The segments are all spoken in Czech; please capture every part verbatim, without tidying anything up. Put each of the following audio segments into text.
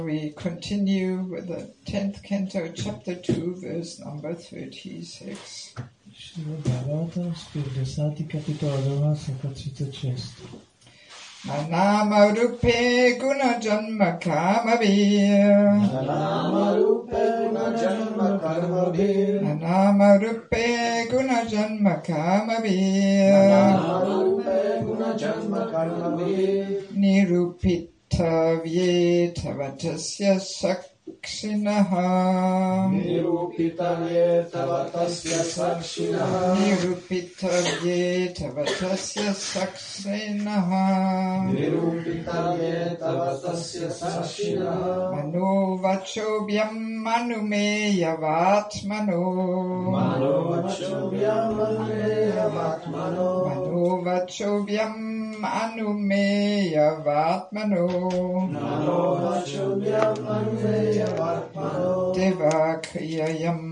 We continue with the tenth canto, chapter two, verse number thirty-six. desátý kapitola druhá, sloka třicet šest. Nama rupe guna janma karma vir. Nama rupe guna janma karma vir. Nama rupe guna janma karma vir. Nama rupe guna janma karma vir. Nirupita vyetavatasya sakshinaha. Nirupita vyetavatasya sakshinaha. Nirupita vyetavatasya sakshinaha. Nirupita vyetavatasya sakshinaha. Mano vachobhyam manumeya vatmano. Mano vachobhyam manumeya vatmano. Mano vachobhyam manumeya vatmano. Mano vachobhyam manumeya vatmano. Devakriyayam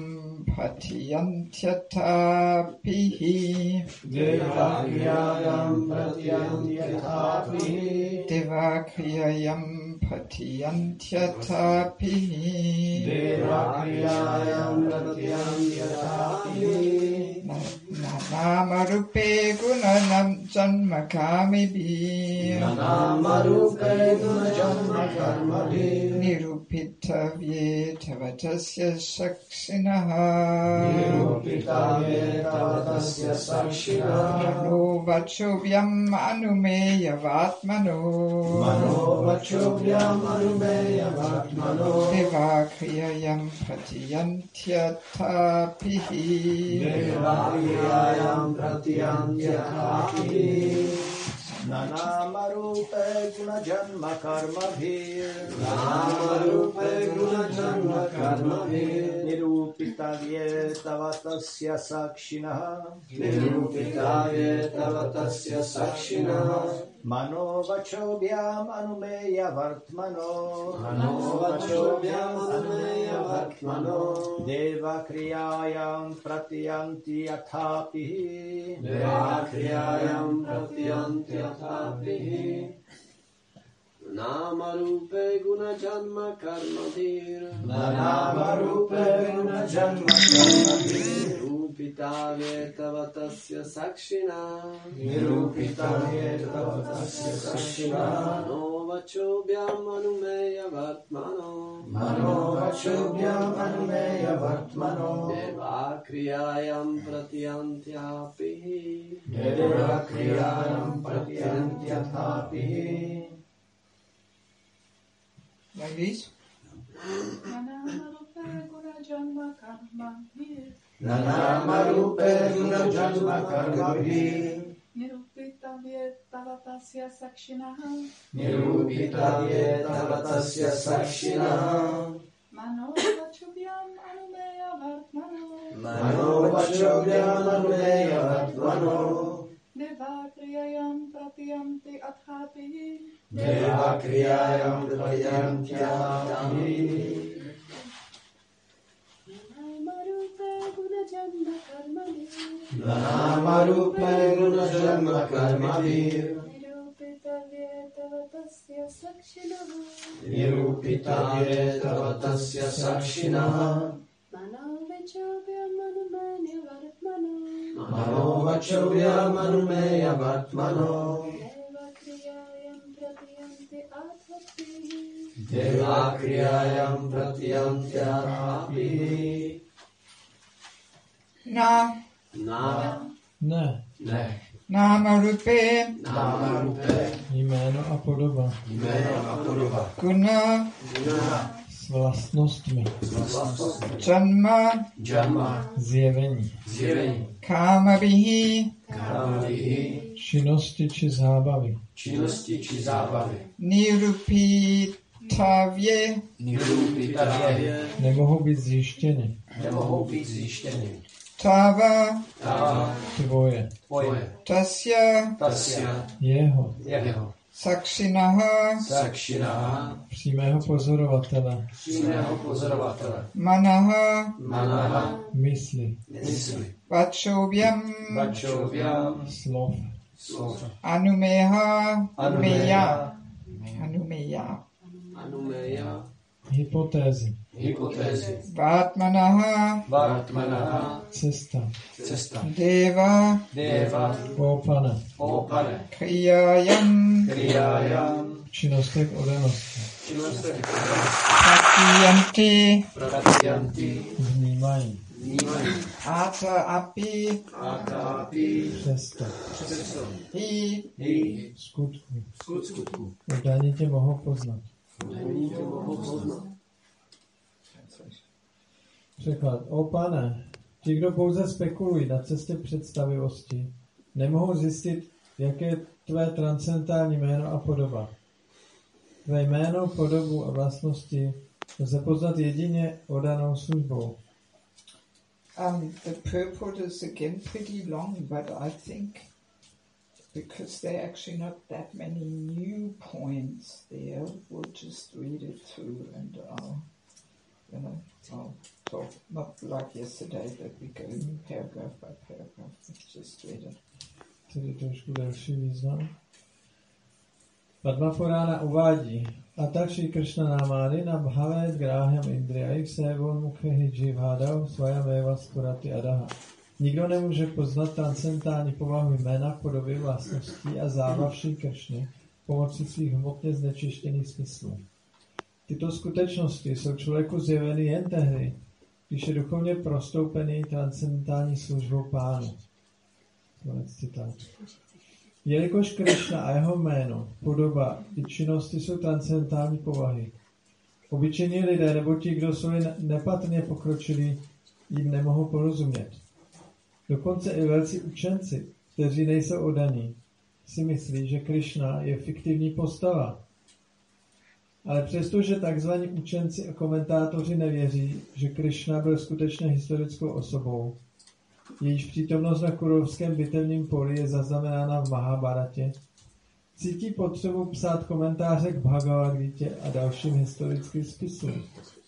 pratyantyatapihi. Devakriyayam pratyantyatapihi. Devakriyayam pratyantyatapihi. Devakriyayam pratyantyatapihi. Nama rupe gunanam janma karmibhi. Nama rupe guna janma karmabhi. Nirupita vyetavatasya sakshinaha. Nirupita vyetavatasya sakshinaha. Mano vachobhyam anumeya vatmano. Mano vachobhyam anumeya vatmano. Devakriyayam pratyantyatapihi. Devakriyayam pratyantyatapihi. Nama rupe guna janma karmabhir. Nama rupe guna janma karmabhir. Nirupita vyetavatasya sakshinaha. Nirupita vyetavatasya sakshinaha. Mano vachobhyam anumeya vartmano. Mano vachobhyam anumeya vartmano. Devakriyayam pratyanti athapihi. Devakriyayam pratyanti athapihi. Nama rupe guna janma karmabhir. Nama rupe guna janma karmabhir. Nirupita vyetavatasya sakshina. Nirupita vyetavatasya sakshina. Mano vachobhyam anumeya vartmano. Mano vachobhyam anumeya vartmano. Devakriyayam pratyantyapihi. Devakriyayam pratyantyatapihi. Ladies? Nama rupe guna janma karmabhir. Nama rupe guna janma karmabhir. Nirupita vyetavatasya sakshinaha. Nirupita vyetavatasya sakshinaha. Mano vachobhyam anumeya vartmano. Mano vachobhyam anumeya vartmano. Devakriyayam pratyanti athapihi. Devakriyayam pratyantyatapihi. Nama rupe guna janma karmabhir. Nama rupe guna janma karmabhir. Nirupita vyetavatasya sakshinaha. Nirupita vyetavatasya sakshinaha. Mano vachobhyam anumeya vartmano. Mano vachobhyam anumeya vartmano. Devakriyayam pratyanti athapihi. Devakriyayam pratyantyatapihi. Na, Na. Ne, Ne. nama rupe, Nama rupe. jméno a podoba. Jméno a podoba. guna, Guna. S vlastnostmi. Vlastnost. janma, Janma. Zjevení. Zjevení. karmabhihi. Karmabhihi. Činnosti či zábavy. Činnosti či zábavy. Nirupita vye. Nirupita vě. Nemohou být zjištěny. Nemohou být zjištěny. Tava, Tava. Tvoje. Tvoje. tasya, Tasya. Jeho. Jeho. sakshinaha. Sakshinaha. Přímého pozorovatele. Přímého pozorovatele. Manaha, Manaha. Mysli. Mysli. vachobhyam, Vachobhyam. Slov. Slov. anumeha, Anumeya. anumeya. Anumeya. hypotézy. Hypotézy. Vatmanaha, Vartmanaha. Cesta. Cesta. Deva, Deva. Opana. Opane. Kriyayam, Kriyayam. V činnostech odanosti. Činnostech. Patyanti, Pratyanti. Vnímají. Vnímají. Ata api, Akápi. Přesto. Přesto. hi, I. Skutku. Skutku. Oddaní tě mohou poznat. Není to mohou poznat. Překlad. O pane, ti, kdo pouze spekulují na cestě představivosti, nemohou zjistit, jaké je tvé transcendentální jméno a podoba. Tvé jméno, podobu a vlastnosti lze poznat jedině oddanou službou. Um, the purport is again pretty long, but I think because there are actually not that many new points there, we'll just read it through and I'll, you know, I'll talk, not like yesterday, that we go paragraph by paragraph, let's just read it. Tedy trošku další význam. Padma Purana uvádí, Atak Shri Krishna námády na bhavet gráhyam indriyajik sevon mukhehi jivhadav svayameva skurati adaha. Nikdo nemůže poznat transcendentální povahu jména, podoby, vlastností a zábav Shri Krishny pomocí svých hmotně znečištěných smyslů. Tyto skutečnosti jsou člověku zjeveny jen tehdy, když je duchovně prostoupený transcendentální službou Pánu. Konec citátu. Jelikož Krishna a jeho jméno, podoba i činnosti jsou transcendentální povahy, obyčejní lidé nebo ti, kdo jsou jen nepatrně pokročilí, jim nemohou porozumět. Dokonce i velcí učenci, kteří nejsou oddaní, si myslí, že Krishna je fiktivní postava. Ale přestože tzv. Učenci a komentátoři nevěří, že Krishna byl skutečně historickou osobou, jejíž přítomnost na kurovském bitevním poli je zaznamenána v Mahabharatě, cítí potřebu psát komentáře k Bhagavad-gítě a dalším historickým spisům.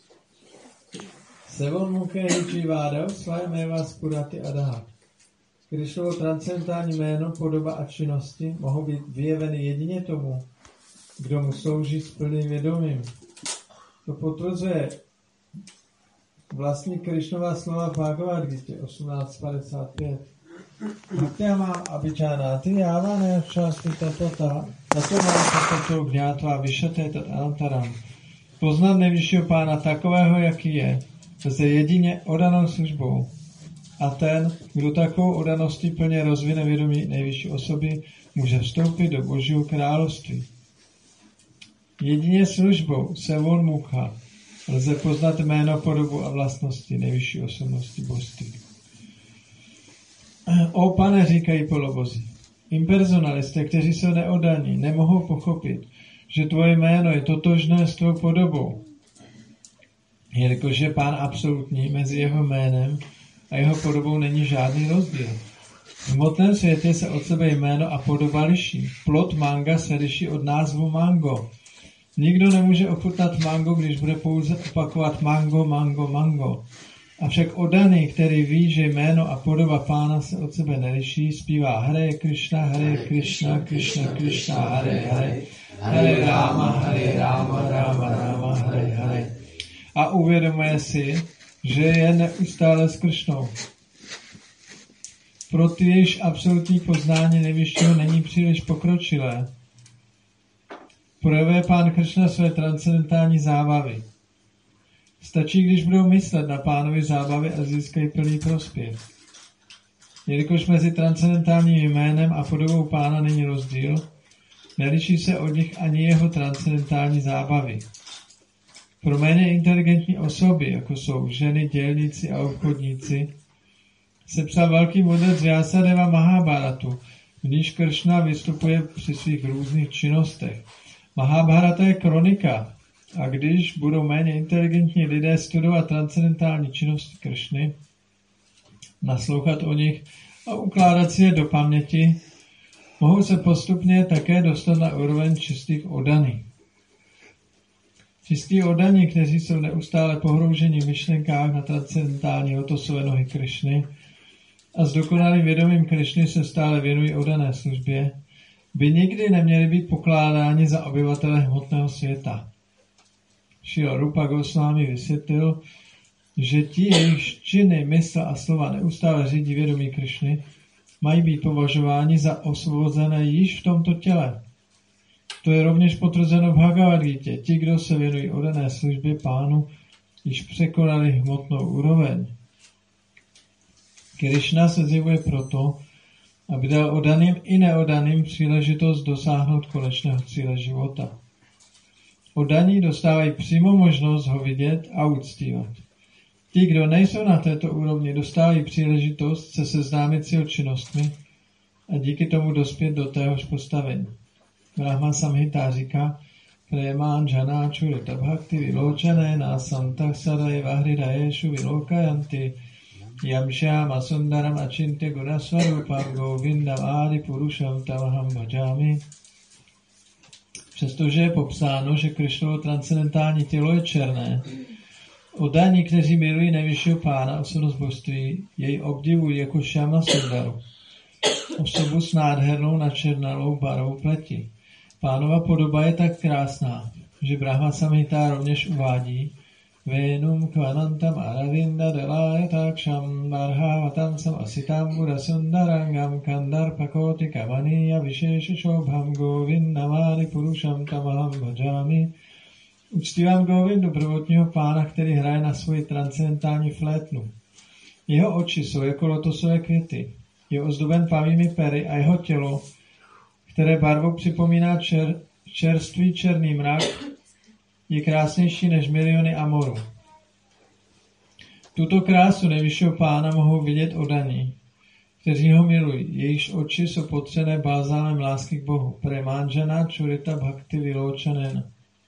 Sevon mukhehi jivádav svayameva spurati adaha. Krishnovo transcendentální jméno, podoba a činnosti mohou být vyjeveny jedině tomu, kdo mu slouží s plným vědomím. To potvrzuje vlastní Krishnova slova v Bhagavad-gítě osmnáct padesát pět. Bhaktyama abhijánáti jávané části tatata, tato má tatato gňátva vyšaté tat anantaram. Poznat nejvyššího Pána takového, jaký je, lze jedině oddanou službou. A ten, kdo takovou oddaností plně rozvine vědomí nejvyšší osoby, může vstoupit do Božího království. Jedině službou Sevon Mukha lze poznat jméno, podobu a vlastnosti nejvyšší osobnosti božství. O pane, říkají polobozi, impersonalisté, kteří jsou neoddaní, nemohou pochopit, že tvoje jméno je totožné s tvou podobou. Jelikož je Pán absolutní, mezi jeho jménem a jeho podobou není žádný rozdíl. V hmotném světě se od sebe jméno a podoba liší. Plod manga se liší od názvu mango. Nikdo nemůže ochutnat mango, když bude pouze opakovat mango, mango, mango. Avšak oddaný, který ví, že jméno a podoba Pána se od sebe neliší, zpívá Hare Krishna, Hare Krishna, Krishna Krishna, Hare Hare, Hare Rama, Hare Rama, Rama Rama, Hare Hare. A uvědomuje si, že je neustále s Krishnou. Pro ty, jejichž absolutní poznání nejvyššího není příliš pokročilé, projevuje Pán Krishna své transcendentální zábavy. Stačí, když budou myslet na Pánovi zábavy a získají plný prospěch. Jelikož mezi transcendentálním jménem a podobou Pána není rozdíl, neliší se od nich ani jeho transcendentální zábavy. Pro méně inteligentní osoby, jako jsou ženy, dělníci a obchodníci, se psal velký mudrc Vyasadeva Mahabharatu, v níž Krishna vystupuje při svých různých činnostech. Mahabharata je kronika, a když budou méně inteligentní lidé studovat transcendentální činnosti Krishny, naslouchat o nich a ukládat si je do paměti, mohou se postupně také dostat na úroveň čistých oddaných. Čistí oddaní, kteří jsou neustále pohrouženi v myšlenkách na transcendentální lotosové nohy Krishny a s dokonalým vědomím Krishny se stále věnují oddané službě, by nikdy neměli být pokládáni za obyvatele hmotného světa. Šrila Rupa Goswami vysvětlil, že ti, jejichž činy, mysl a slova neustále řídí vědomí Krišny, mají být považováni za osvobozené již v tomto těle. To je rovněž potvrzeno v Bhagavad Gita. Ti, kdo se věnují oddané službě Pánu, již překonali hmotnou úroveň. Krišna se zjevuje proto, aby dal oddaným i neoddaným příležitost dosáhnout konečného cíle života. Oddaní dostávají přímo možnost ho vidět a uctívat. Ti, kdo nejsou na této úrovni, dostávají příležitost se seznámit s jeho činnostmi a díky tomu dospět do téhož postavení. Brahma Samhita říká, Premán Janáču Rita Bhakti Viločané Násantah Sadaiva Hridajeshu Vilokajanti Yamshama Sundaram Achintya Gunasvarupam Govindam Adi Purusham Tamaham Bhajami. Přestože je popsáno, že Krišnovo transcendentální tělo je černé, oddaní, kteří milují nejvyššího Pána, osobnost božství, jej obdivují jako Šama Sundaru, osobu s nádhernou načernalou barvou pleti. Pánova podoba je tak krásná, že Brahma Samhita rovněž uvádí Venum kvanantam aravinda delayataksham barhavatam sam asitam burasundarangam kandarpakoti kavaniya visheshashobham govindamari purusham tamaham bhajami. Uctívám Govindu, prvotního pána, který hraje na svoji transcendentální flétnu. Jeho oči jsou jako lotosové květy. Je ozdoben pavými pery a jeho tělo, které barvou připomíná čer, čerstvý černý mrak, je krásnější než miliony amorů. Tuto krásu nejvyššího pána mohou vidět oddaní, kteří ho milují. Jejichž oči jsou potřené balzámem lásky k Bohu. Premanjana Churita Bhakti Viločanen.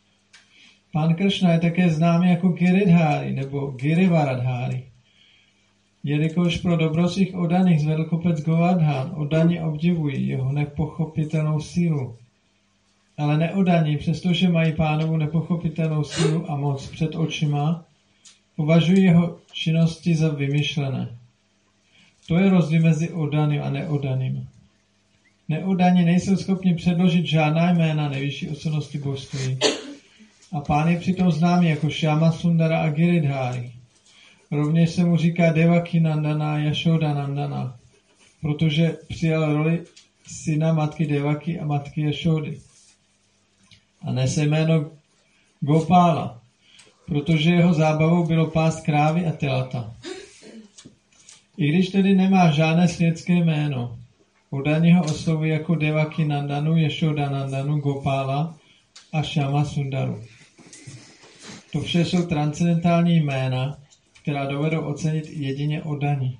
Pán Kršna je také známý jako Giridhari nebo Girivaradhari. Jelikož pro dobro svých oddaných zvedl kopec Govardhan, oddaní obdivují jeho nepochopitelnou sílu. Ale neoddaní, přestože mají pánovu nepochopitelnou sílu a moc před očima, považují jeho činnosti za vymyšlené. To je rozdíl mezi oddaným a neoddaným. Neoddaní nejsou schopni předložit žádná jména nejvyšší osobnosti božství. A pán je přitom známý jako Šama Sundara a Giridhari. Rovněž se mu říká Devaki Nandana a Yashoda Nandana, protože přijal roli syna matky Devaki a matky Yashody. A nese jméno Gopala, protože jeho zábavou bylo pást krávy a telata. I když tedy nemá žádné světské jméno, oddaní ho oslovují jako Devaki Nandanu, Yashoda Nandanu, Gopala a Šama Sundaru. To vše jsou transcendentální jména, která dovedou ocenit jedině oddaní.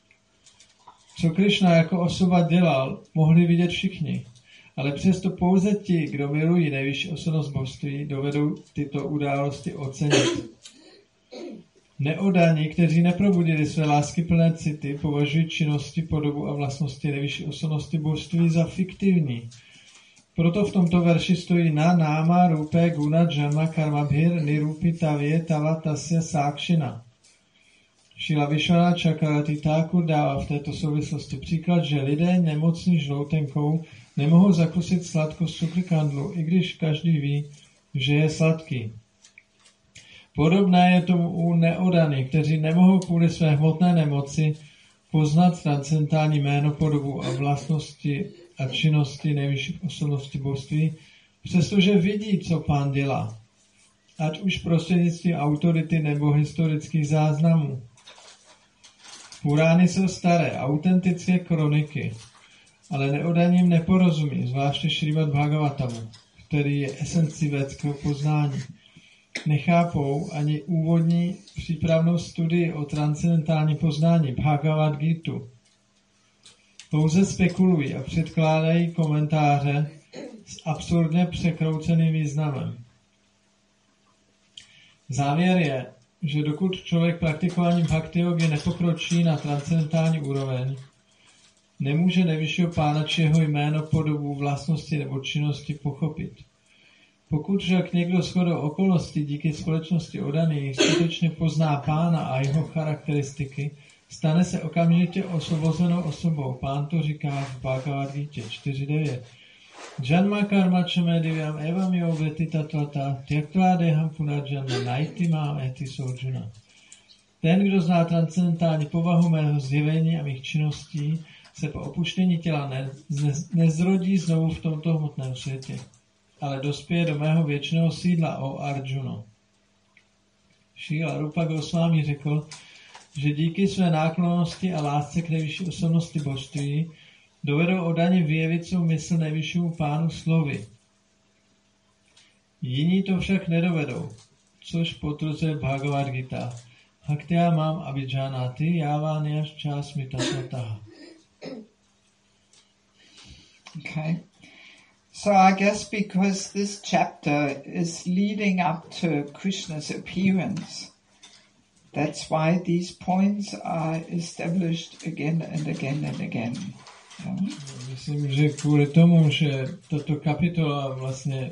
Co Krišna jako osoba dělal, mohli vidět všichni, ale přesto pouze ti, kdo milují nejvyšší osobnost božství, dovedou tyto události ocenit. Neoddaní, kteří neprobudili své láskyplné city, považují činnosti, podobu a vlastnosti nejvyšší osobnosti božství za fiktivní. Proto v tomto verši stojí na náma rupe guna džama karmabhir nirupitavě tava tasya sákšina. Šila Vishwanath Chakravarti Thakur dává v této souvislosti příklad, že lidé nemocní žloutenkou nemohou zakusit sladkost cukrkandlu, i když každý ví, že je sladký. Podobné je tomu u neoddaných, kteří nemohou kvůli své hmotné nemoci poznat transcendentální jméno, podobu a vlastnosti a činnosti nejvyšších osobností božství, přestože vidí, co pán dělá, ať už prostřednictvím autority nebo historických záznamů. Purány jsou staré, autentické kroniky, ale neoddaním neporozumí, zvláště Šrímad Bhagavatamu, který je esencí védského poznání. Nechápou ani úvodní přípravnou studii o transcendentální poznání Bhagavad Gitu. Pouze spekulují a předkládají komentáře s absurdně překrouceným významem. Závěr je, že dokud člověk praktikováním bhakti jogy nepokročí na transcendentální úroveň, nemůže nejvyššího pána či jeho jméno, podobu, vlastnosti nebo činnosti pochopit. Pokud však někdo shodou okolností díky společnosti oddaných skutečně pozná pána a jeho charakteristiky, stane se okamžitě osvobozenou osobou. Pán to říká v Bhagavad Gita čtyři devět. Janma karma chame divyam evam yo veti tatvata tyaktva deham punarjanma naitimam eti soujuna. Ten, kdo zná transcendentální povahu mého zjevení a mých činností, se po opuštění těla ne, ne, nezrodí znovu v tomto hmotném světě, ale dospěje do mého věčného sídla, o Arjuno. Šíla Rupa Goswami řekl, že díky své náklonnosti a lásce k nejvyšší osobnosti božství dovedou odaně vyjevit svou mysl nejvyššímu pánu slovy. Jiní to však nedovedou, což potvrzuje Bhagavad Gita. Haktya mám abhijánati yáványas čásmi tatvatah. Okay. So I guess because this chapter is leading up to Krishna's appearance, that's why these points are established again and again and again. Yeah? Myslím, že kvůli tomu, že tato kapitola vlastně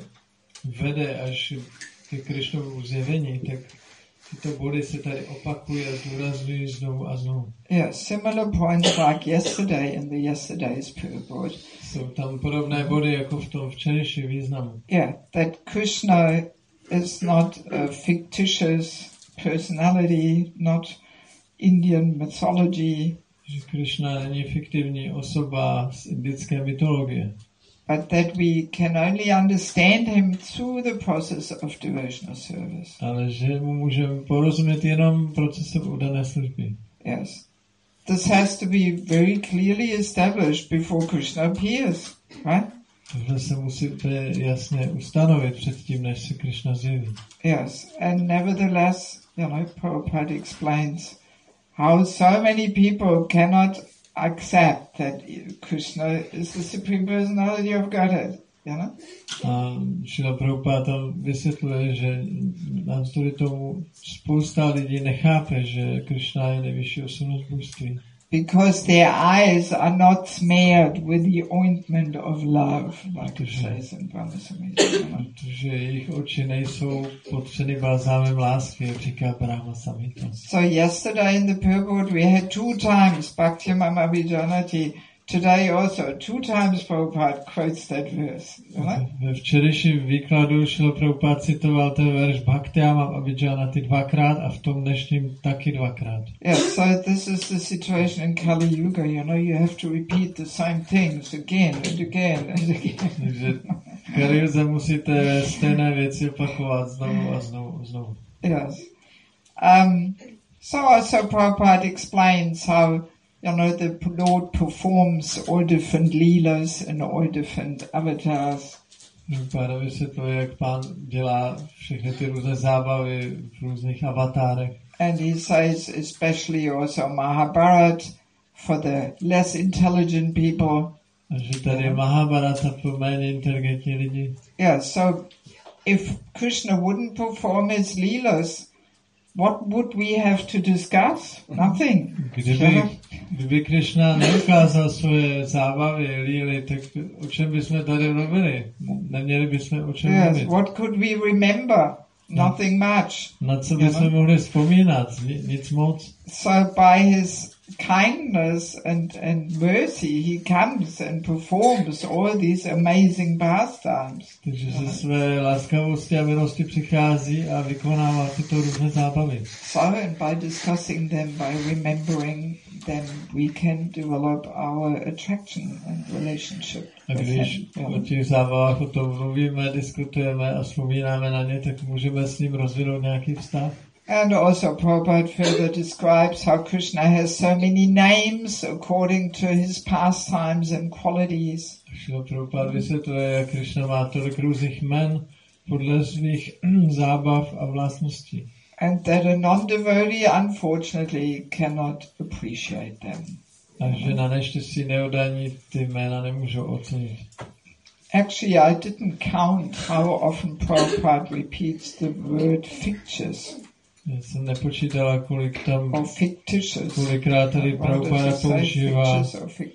vede až ke Krishnovu zjevení, tak tyto body se tady opakují a zdůrazňují znovu a znovu. Yeah, similar points like yesterday in the yesterday's purport. Jsou tam podobné body jako v tom včerejším významu. Yeah, that Krishna is not a fictitious personality, not Indian mythology. Že Krishna není fiktivní osoba z indické mytologie. But that we can only understand him through the process of devotional service. Ale že mu můžeme porozumět jenom procesem oddané služby. Yes. This has to be very clearly established before Krishna appears, right? Tohle se musí jasně ustanovit předtím, než se Krishna zjeví. Yes. And nevertheless, you know, Prabhupada explains how so many people cannot accept that Krishna is the Supreme Personality of Godhead, you know? A Šrila Prabhupada tam vysvětluje, že navzdory tomu spousta lidí nechápe, že Krishna je nejvyšší osobnost božství. Because their eyes are not smeared with the ointment of love, like it says in Brahma Samhita. Protože jejich oči nejsou potřeny balzámem lásky, jak říká Brahma Samhita. So yesterday in the purport we had two times Bhakti-mam abhijanati. Today also two times Prabhupada quotes that verse. Right? Ve včerejším výkladu Šrila Prabhupada citoval ten verš Bhakti-mam abhijanati dvakrát a v tom dnešním taky dvakrát. Yeah, so this is the situation in Kali Yuga, you know, you have to repeat the same things again and again and again. Takže v Kali Yuze musíte stejné věci opakovat znovu a znovu a znovu. Yes. Um, so also Prabhupada explains how, you know, the Lord performs all different leelas and all different avatars. Prabhupada vysvětluje, jak pán dělá všechny ty různé zábavy v různých avatárech. And he says especially also Mahabharat for the less intelligent people. A že tady je Mahabharata pro méně inteligentní lidi. Yeah, so if Krishna wouldn't perform his leelas, what would we have to discuss? Nothing. Kdyby, kdyby Krishna neukázal svoje zábavy, líly, tak o čem bychom tady mluvili? Neměli bychom o čem yes, mluvit. what could we remember? Nothing much. Na co bychom mohli vzpomínat? Nic moc. So by his kindness and, and mercy, he comes and performs all these amazing pastimes. Takže ze své laskavosti a milosti přichází a vykonává tyto různé zábavy. So, and by discussing them, by remembering them, we can develop our attraction and relationship. A když o těch zábavách o tom mluvíme, diskutujeme a vzpomínáme na ně, tak můžeme s ním rozvinout nějaký vztah. And also Prabhupada further describes how Krishna has so many names according to his pastimes and qualities. Šrila Prabhupada vysvětluje, jak Krishna má tolik různých jmen podle svých zábav a vlastností. And that a non-devotee unfortunately cannot appreciate them. A že na neštěstí neoddaní ty jména nemůžou ocenit. Actually, I didn't count how often Prabhupada repeats the word fictitious. Já jsem nepočítala, kolik tam, or fictitious. kolikrát tady Prabhupada používá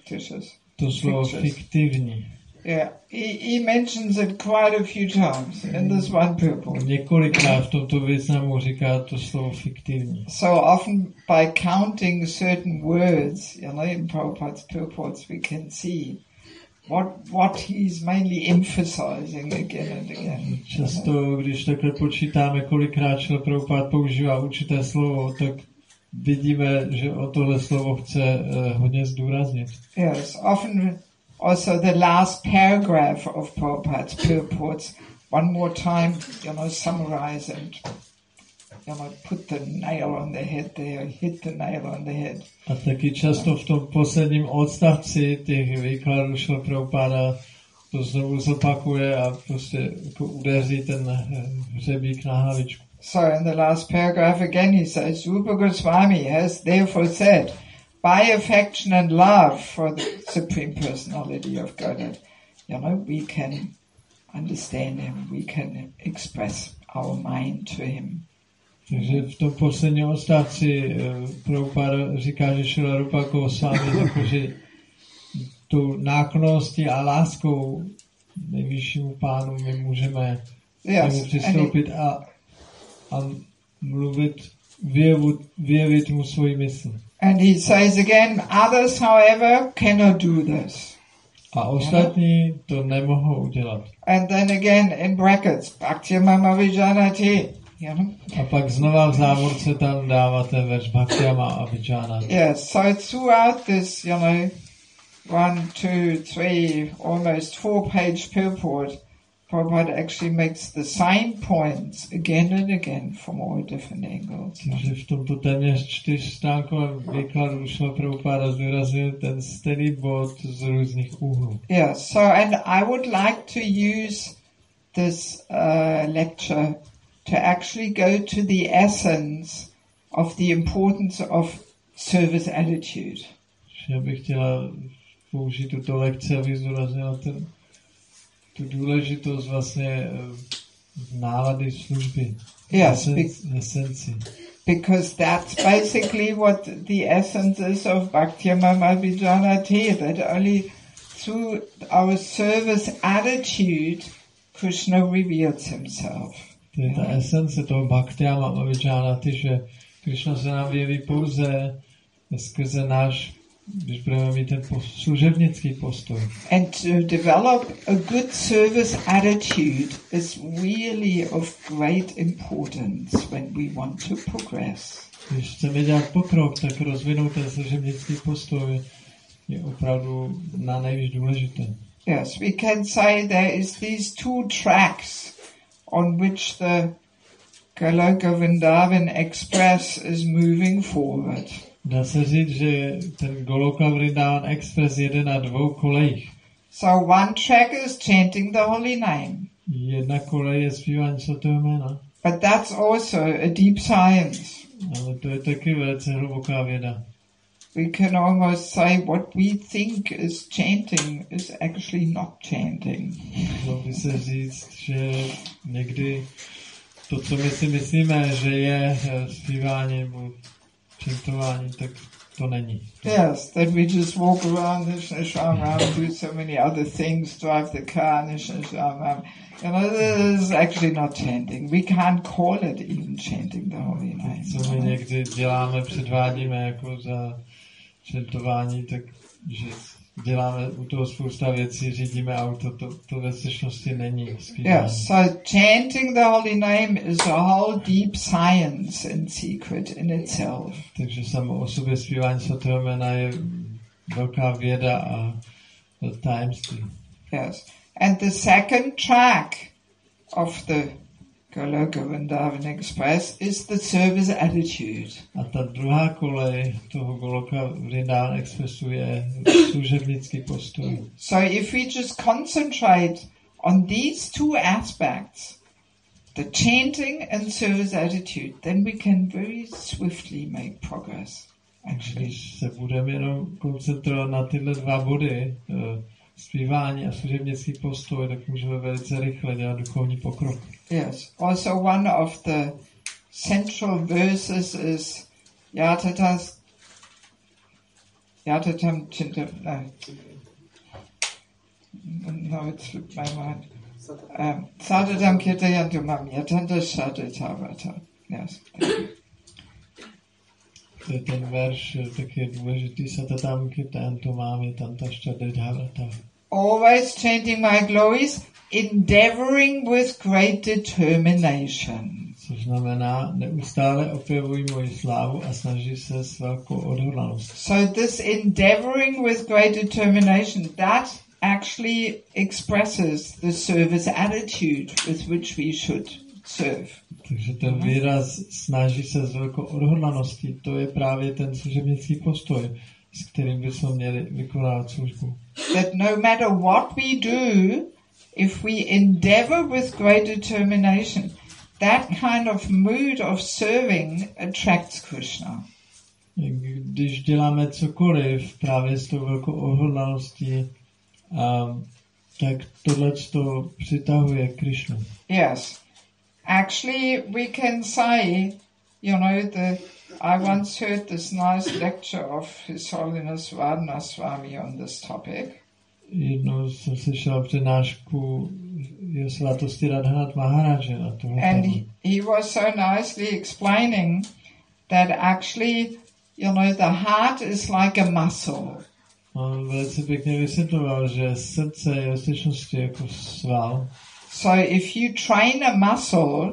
to slovo fiktivní. Yeah, he, he mentions it quite a few times in this one purport. Několikrát v tomto významu říká to slovo fiktivní. So often by counting certain words, you know, in Prabhupada's purports we can see what what he's mainly emphasizing again and again. Často, když takhle počítáme, kolikrát Šrila Prabhupád používá určité slovo, tak vidíme, že o tohle slovo chce uh, hodně zdůraznit. Yes, often also the last paragraph of Prabhupád's purports, one more time, you know, summarize and, you know, put the nail on the head there, hit the nail on the head. A taky často v tom posledním odstavci těch výkladů Šrila Prabhupáda to znovu zopakuje a prostě jako udeří ten hřebík na hlavičku. So in the last paragraph again he says, Rupa Goswami has therefore said, by affection and love for the Supreme Personality of Godhead, you know, we can understand him, we can express our mind to him. Takže v tom posledním odstavci uh, Prabhupáda říká, že Šrila Rupa Goswami řekl, že tu náklonností a láskou nejvyššímu pánu my můžeme Yes, přistoupit a, a mluvit, vyjevit, vyjevit mu svoji mysl. And he says again, others, however, cannot do this. A ostatní to nemohou udělat. And then again in brackets, Bhakti-mama vijanati. You know? A pak znova v závorce tam dáváte verš Bhakti-mama a vijanati. Yes, so throughout this, you know, one, two, three, almost four page purport, Prabhupada actually makes the same points again and again from all different angles. Takže v tomto téměř čtyřstránkovém výkladu Šrila Prabhupáda zdůrazňuje ten stejný bod z různých úhlů. Yes, so and I would like to use this uh, lecture to actually go to the essence of the importance of service attitude. Já bych chtěla použít tuto lekci, aby zdůraznila ten tu důležitost vlastně nálady služby. Yes, esenci. Because that's basically what the essence is of Bhakti-mama vijanati, that only through our service attitude Krishna reveals himself. To je ta esence toho Bhakti-mama vijanati, že Krishna se nám vyjeví pouze skrze náš, když budeme mít ten služebnický postoj. And to develop a good service attitude is really of great importance when we want to progress. Když chceme dělat pokrok, tak rozvinout ten služebnický postoj je opravdu na nejvíc důležité. Yes, we can say there is these two tracks on which the Goloka Vrindavan Express is moving forward. Dá se říct, že ten Goloka Vrindavan Express jede na dvou kolejích. So one track is chanting the holy name. Jedna kolej je zpívání svatého jména. But that's also a deep science. Ale to je taky velice hluboká věda. We can almost say what we think is chanting is actually not chanting. Dalo by se říct, že někdy to, co my si myslíme, že je zpívání nebo čentování, tak to není. Yes, that we just walk around Nishna Shramram, do so many other things, drive the car, Nishna Shramram. You know, this is actually not chanting. We can't call it even chanting the holy name. Co my někdy děláme, předvádíme jako za čentování, tak že děláme u toho spousta věcí, řídíme auto, to, to ve skutečnosti není zpívání. Yes, so chanting the holy name is a whole deep science and secret in itself. Takže samo o sobě zpívání svatého jména je velká věda a tajemství. Yes, and the second track of the Goloka Vrindavan Express is the service attitude. A ta druhá kolej toho Goloka Vrindavan Expressu je služebnický postoj. So if we just concentrate on these two aspects, the chanting and service attitude, then we can very swiftly make progress. Actually. Když se budeme jenom koncentrovat na tyhle dva body, zpívání a služebnický postoj, tak můžeme velice rychle dělat duchovní pokrok. Yes. Also one of the central verses is Yatatas Yatatam Chinta no. No, it slipped my mind. Um, Sadatam Kirtayantumam Yatanta Sadatavata. Yes. To je ten verš, tak je důležitý, Satatam Kirtayantumam Yatanta Sadatavata. always chanting my glories, endeavoring with great determination. Což znamená, neustále opěvují moji slávu a snaží se s velkou odhodlaností. So this endeavoring with great determination, that actually expresses the service attitude with which we should serve. Takže ten výraz snaží se s velkou odhodlaností, to je právě ten služebnický postoj, s kterým bychom měli vykonávat službu. That no matter what we do, if we endeavor with great determination, that kind of mood of serving attracts Krishna. Když děláme cokoliv právě s tou velkou odhodlaností, um, tak tohle to přitahuje Krishnu. Yes. Actually, we can say, you know, the, I once heard this nice lecture of His Holiness Vardhana Swami on this topic. Jednou jsem slyšel přednášku jeho svatosti Radhanath Maharaja na tohle. And he, he was so nicely explaining that actually, you know, the heart is like a muscle. On velice pěkně vysvětloval, že srdce je ve skutečnosti jako sval. So if you train a muscle,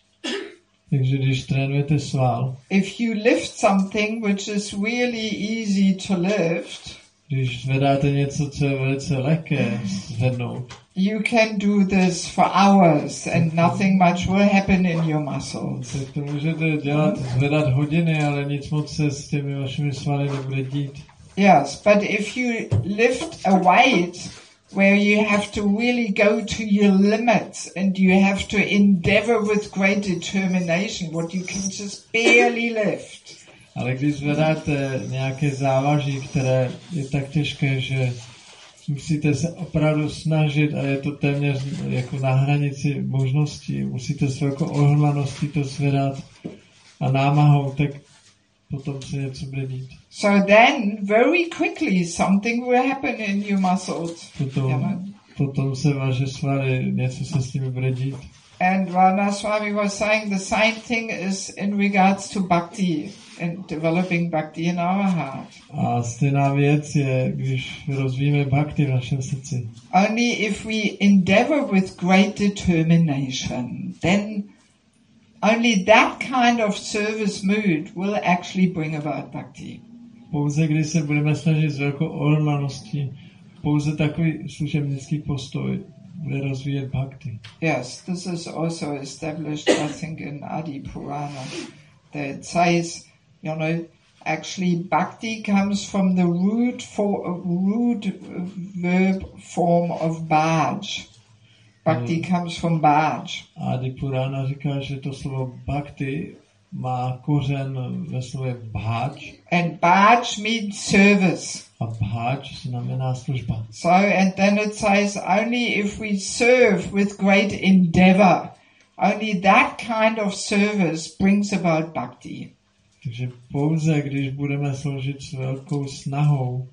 takže když trénujete sval, if you lift something which is really easy to lift, když zvedáte něco, co je velice lehké zvednout, you can do this for hours and nothing much will happen in your muscles. tak to můžete dělat, zvedat hodiny, ale nic moc se s těmi vašimi svaly nebude dít. Yes, but if you lift a weight where you have to really go to your limits and you have to endeavor with great determination what you can just barely lift. Ale když zvedáte nějaké závaží, které je tak těžké, že musíte se opravdu snažit a je to téměř jako na hranici možností, musíte s velkou odhodlaností to zvedat a námahou, tak potom se něco bude dít. So then, very quickly, something will happen in your muscles. Potom, you know? potom se vaše svaly, něco se s nimi bude dít. And Vardhana Swami was saying the same thing is in regards to bhakti and developing bhakti in our heart. A stejná věc je, když rozvíjíme bhakti v našem srdci. Only if we endeavor with great determination, then only that kind of service mood will actually bring about bhakti. Pouze když se budeme snažit s velkou odhodlaností, pouze takový služebnický postoj bude rozvíjet bhakti. Yes, this is also established, I think, in Adi Purana. That it says, you know, actually bhakti comes from the root for root verb form of bhaj. Bhakti mm. comes from bhaj. Adi Purana říká, že to slovo bhakti má kořen ve slově bhaj. And bhaj means service. A bhaj znamená služba. So, and then it says, only if we serve with great endeavor, only that kind of service brings about bhakti. Takže pouze, když budeme sloužit s velkou snahou,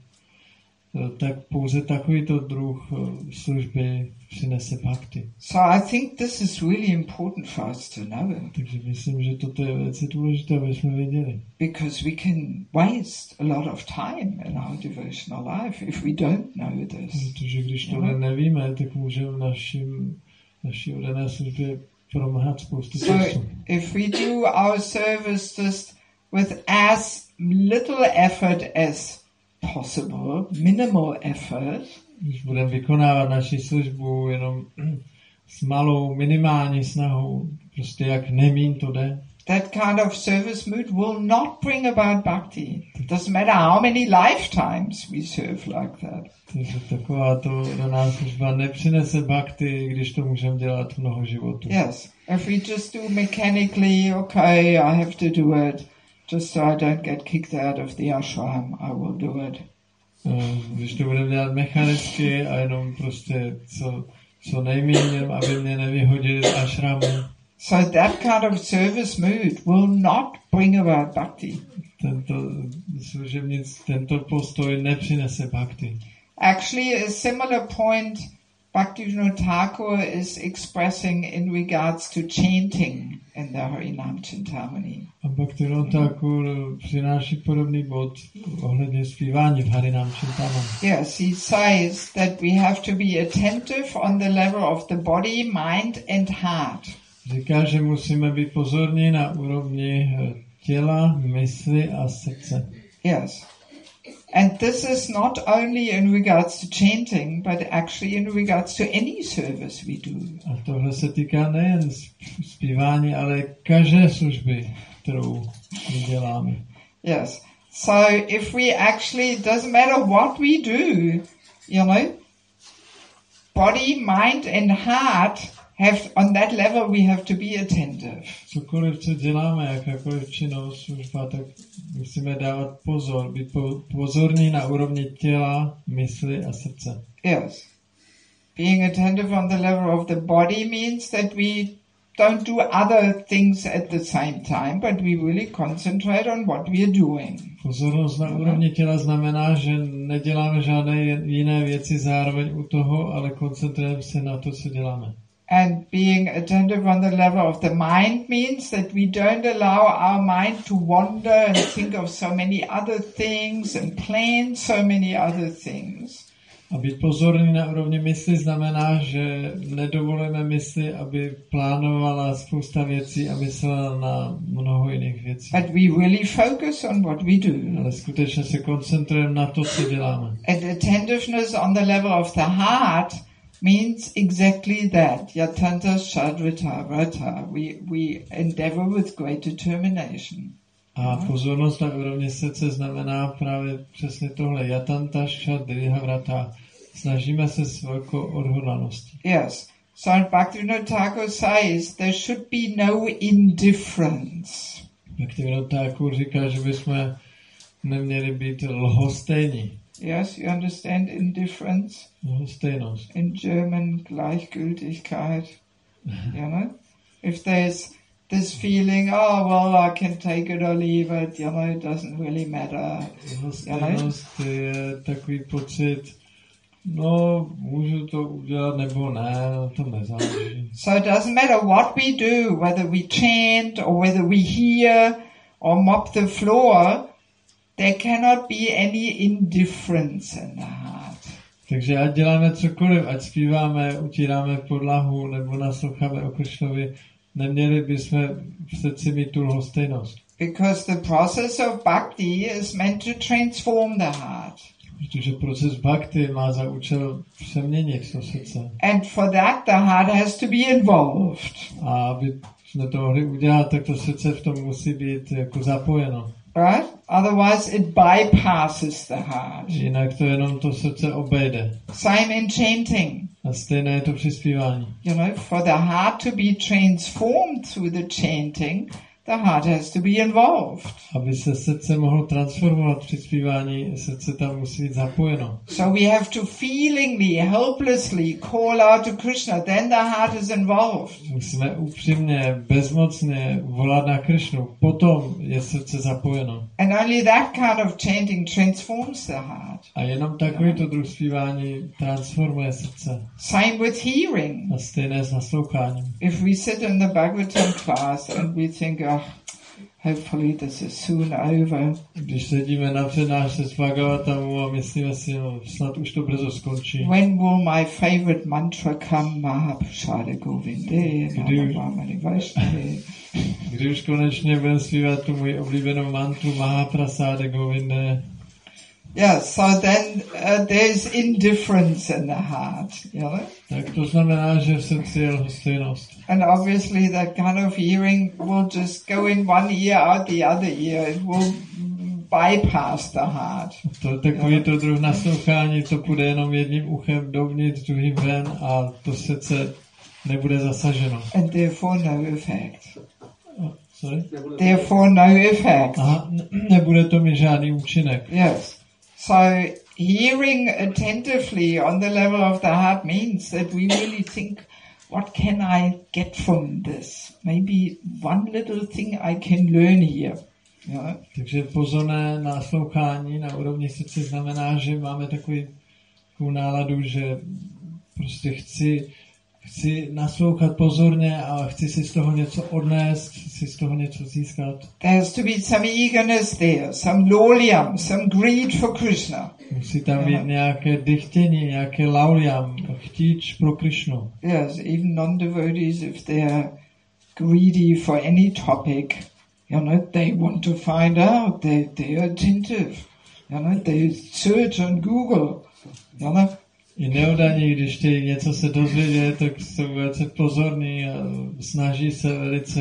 tak pouze takovýto druh služby přinese bhakti. So I think this is really important for us to know. Takže myslím, že toto je velice důležité, aby jsme věděli. Because we can waste a lot of time in our devotional life if we don't know this. Protože když tohle nevíme, tak můžeme našim, naší oddané službě promrhat spoustu času. So if we do our service just with as little effort as possible, minimal effort, když budeme vykonávat naši službu jenom s malou, minimální snahou, prostě jak nemín to jde, that kind of service mood will not bring about bhakti. It doesn't matter how many lifetimes we serve like that. Takže taková to daná služba nepřinese bhakti, když to můžeme dělat mnoho životů. Yes, if we just do mechanically, okay, I have to do it, just so I don't get kicked out of the ashram, I will do it. Když to budeme dělat mechanicky a jenom prostě co, co nejméně, aby mě nevyhodili z ashramu. So that kind of service mood will not bring about bhakti. Tento služebnic, tento postoj nepřinese bhakti. Actually, a similar point Bhaktivinoda Thakur is expressing in regards to chanting in the Harinam Chintamani. A Bhaktivinoda Thakur přináší podobný bod ohledně zpívání v Harinam Chintamani. Yes, he says that we have to be attentive on the level of the body, mind and heart. Říká, že musíme být pozorní na úrovni těla, mysli a srdce. Yes. And this is not only in regards to chanting, but actually in regards to any service we do. A tohle se týká nejen zpívání, ale každé služby, kterou děláme. Yes. So if we actually, it doesn't matter what we do, you know, body, mind and heart have, on that level we have to be attentive. Cokoliv, co děláme, jakákoliv činnost, služba, tak musíme dávat pozor, být po, pozorní na úrovni těla, mysli a srdce. Yes. Being attentive on the level of the body means that we don't do other things at the same time, but we really concentrate on what we are doing. Pozornost na úrovni těla znamená, že neděláme žádné jiné věci zároveň u toho, ale koncentrujeme se na to, co děláme. And being attentive on the level of the mind means that we don't allow our mind to wander and think of so many other things and plan so many other things. A být pozorný na úrovni mysli znamená, že nedovolíme mysli, aby plánovala spousta věcí a myslela na mnoho jiných věcí. But we really focus on what we do. Ale skutečně se koncentrujeme na to, co děláme. And attentiveness on the level of the heart means exactly that. Yatanta Shadrita Vrata. We, we endeavor with great determination. A pozornost na úrovni srdce znamená právě přesně tohle. Yatanta Shadrita Vrata. Snažíme se s velkou odhodlaností. Yes. So Bhaktivinoda Thakur says there should be no indifference. Bhaktivinoda Thakur říká, že bychom neměli být lhostejní. Yes, you understand indifference? Lhostejnost. In German, Gleichgültigkeit. You know? If there's this feeling, oh, well, I can take it or leave it, you know, it doesn't really matter. Lhostejnost je takový pocit, no, můžu to udělat nebo ne, to nezáleží. So it doesn't matter what we do, whether we chant or whether we hear or mop the floor, there cannot be any indifference in the heart. Takže ať děláme cokoliv, ať zpíváme, utíráme podlahu nebo nasloucháme o Krišnovi, neměli bychom v srdci mít tu lhostejnost. Because the process of bhakti is meant to transform the heart. Protože proces bhakti má za účel přeměnit to srdce. And for that the heart has to be involved. A aby jsme to mohli udělat, tak to srdce v tom musí být jako zapojeno. Right? Otherwise it bypasses the heart. Jinak to jenom to srdce obejde. Same in chanting. A stejné je to při zpívání. You know, for the heart to be transformed through the chanting, the heart has to be involved. Aby se srdce mohlo transformovat při zpívání, srdce tam musí být zapojeno. So we have to feelingly, helplessly call out to Krishna, then the heart is involved. Musíme upřímně, bezmocně volat na Krišnu, potom je srdce zapojeno. And only that kind of chanting transforms the heart. A jenom takovýto druh zpívání transformuje srdce. Same with hearing. A stejné s nasloucháním. If we sit in the Bhagavatam class and we think, oh, hopefully this is soon over. Když sedíme na přednášce z Bhagavatamu a myslíme si, no, snad už to brzo skončí. When will my favorite mantra come? Mahaprasada Govinde, Navamani Vaishnave. Kdy už konečně budeme zpívat tu můj oblíbenou mantru Mahaprasada Govinde. Yeah, so then uh, there's indifference in the heart, you know? Tak to znamená, že v srdci je lhostejnost. And obviously that kind of hearing will just go in one ear out the other ear. It will bypass the heart. To takový to druh naslouchání, to půjde jenom jedním uchem dovnitř, druhým ven a to srdce nebude zasaženo. And therefore no effect. Oh, sorry? Therefore no effect. Aha, nebude to mít žádný účinek. Yes. So hearing attentively on the level of the heart means that we really think, what can I get from this? Maybe one little thing I can learn here. You know? Takže pozorné naslouchání na úrovni srdce znamená, že máme takový, takovou náladu, že prostě chci, chci naslouchat pozorně a chci si z toho něco odnést, chci z toho něco získat. There has to be some eagerness there, some loliam, some greed for Krishna. Musí tam být nějaké dychtění, nějaké lauliam, chtíč pro Krishnu. Yes, even non-devotees, if they are greedy for any topic, you know, they want to find out, they, they are attentive, you know, they search on Google, you know. I neodaní, když chtějí něco se dozvědět, tak jsou velice pozorní a snaží se velice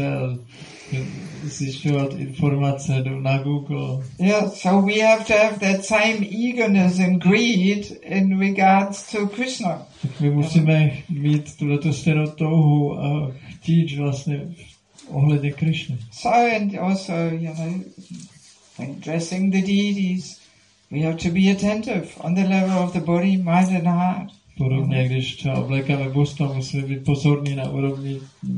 zjišťovat informace, jdou na Google. Yeah, so we have to have that same eagerness and greed in regards to Krishna. Tak my musíme mít tuto stejnou touhu a chtíč vlastně ohledně Krishny. So, and also, you know, when dressing the deities, we have to be attentive on the level of the body, mind and heart. Podobně, když třeba oblékáme božstva, musíme být pozorní na úrovni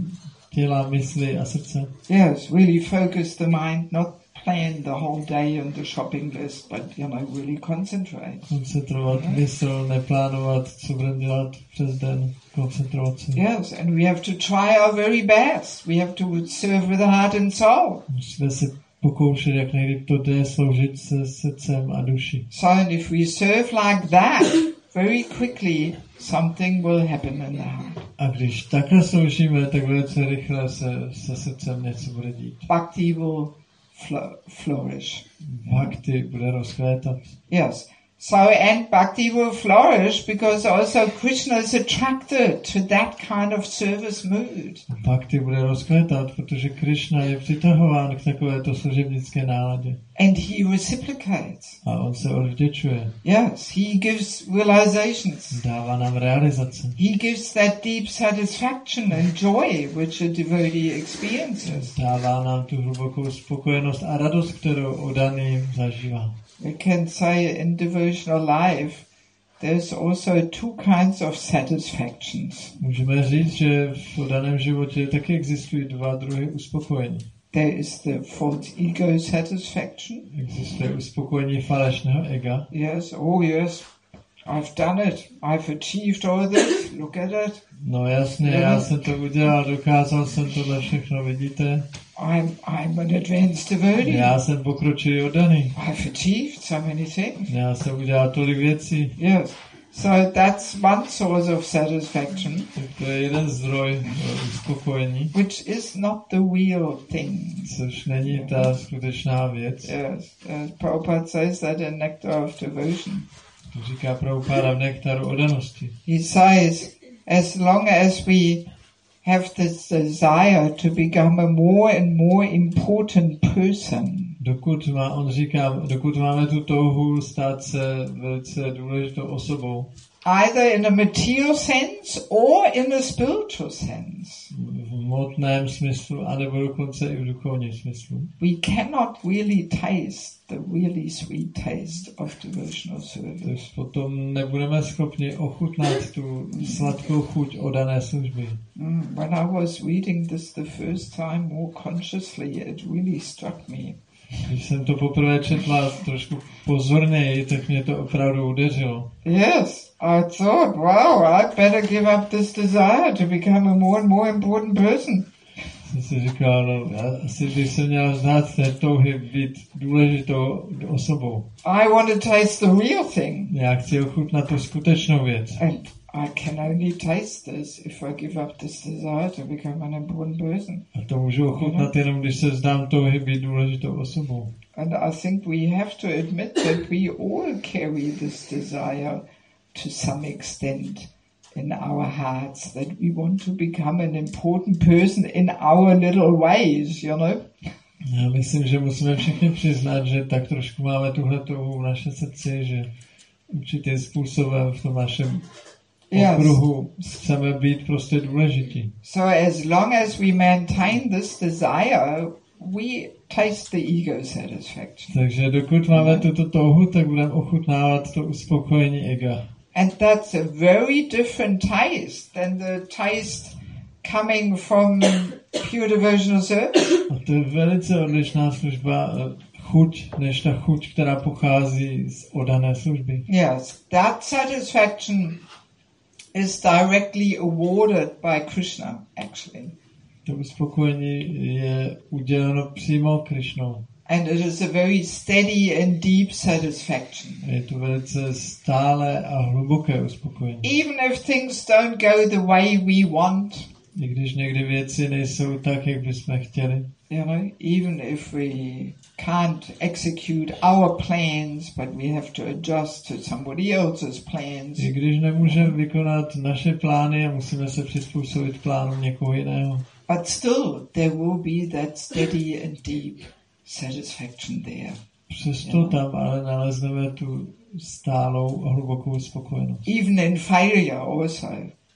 těla, mysli a srdce. Yes, really focus the mind, not plan the whole day on the shopping list, but, you know, really concentrate. Koncentrovat Yeah. mysl, neplánovat, co budeme dělat přes den, koncentrovat se. Yes, and we have to try our very best. We have to serve with the heart and soul. Musíme se pokoušet, jak nejlíp to jde, sloužit se srdcem a duší. So, and if we serve like that, very quickly something will happen in the heart. A když takhle sloužíme, tak velice rychle se, se srdcem něco bude dít. Bhakti will fl- flourish. Bhakti bude rozkvétat. Yes. So, and Bhakti will flourish because also Krishna is attracted to that kind of service mood. Bhakti bude rozkvétat, protože Krishna je přitahován k takovéto služebnické náladě. And he reciprocates. A on se odvděčuje. Yes, he gives realizations. Dává nám realizace. He gives that deep satisfaction and joy which a devotee experiences. Dává nám tu hlubokou spokojenost a radost, kterou oddaný zažívá. We can say in devotional life, there's also two kinds of satisfactions. Můžeme říct, že v daném životě taky existují dva druhy uspokojení. There is the false ego satisfaction. Existuje uspokojení falešného ega. Yes, oh yes, I've done it. I've achieved all this. Look at it. No jasně, já jsem to udělal, dokázal jsem tohle všechno, vidíte? I'm I'm an advanced devotee. Já jsem pokročilý oddaný. I've achieved so many things. Já jsem udělal tolik věcí. Yes. So that's one source of satisfaction, Tak to je jeden zdroj eh, uspokojení, which is not the real thing. což není ta skutečná věc. Yes. As Prabhupada says that in Nectar of Devotion. To říká Prabhupáda v Nektaru oddanosti. He says, as long as we have this desire to become a more and more important person, Dokud má, on říká, dokud máme tu touhu stát se velice důležitou osobou, either in a material sense or in a spiritual sense, v hmotném smyslu, anebo dokonce i v duchovním smyslu, we cannot really taste the really sweet taste of devotional tak service. potom nebudeme schopni ochutnat tu sladkou chuť oddané služby. Mm, when I was reading this the first time more consciously, it really struck me. Když jsem to poprvé četla trošku pozorněji, tak mě to opravdu udeřilo. Yes, I thought, wow, I better give up this desire to become a more and more important person. Jsem si říkal, no, já asi bych se měl vzdát té touhy být důležitou osobou. I want to taste the real thing. Já chci ochutnat tu skutečnou věc. And I can only taste this if I give up this desire to become an important person. A to můžu ochutnat jenom, když se vzdám touhy být důležitou osobou. And I think we have to admit that we all carry this desire to some extent in our hearts, that we want to become an important person in our little ways, you know. Já myslím, že musíme všichni přiznat, že tak trošku máme tuhle touhu v naše srdci, že určitým způsobem v tom našem okruhu chceme být prostě důležití. So as long as we maintain this desire, we taste the ego satisfaction. Takže dokud máme tuto touhu, tak budeme ochutnávat to uspokojení ega. And that's a very different taste than the taste coming from pure devotional service. A to je velice odlišná služba, chuť, než ta chuť, která pochází z oddané služby. Yes, that satisfaction is directly awarded by Krishna, actually. To uspokojení je uděleno přímo Krišnou. And it is a very steady and deep satisfaction. Je to velice stále a hluboké uspokojení. Even if things don't go the way we want, I když někdy věci nejsou tak, jak bychom chtěli. you know, even if we can't execute our plans, but we have to adjust to somebody else's plans. I když nemůžeme vykonat naše plány a musíme se přizpůsobit plánům někoho jiného. But still, there will be that steady and deep satisfaction there. Přesto tam ale nalezneme tu stálou a hlubokou spokojenost. Even in failure also.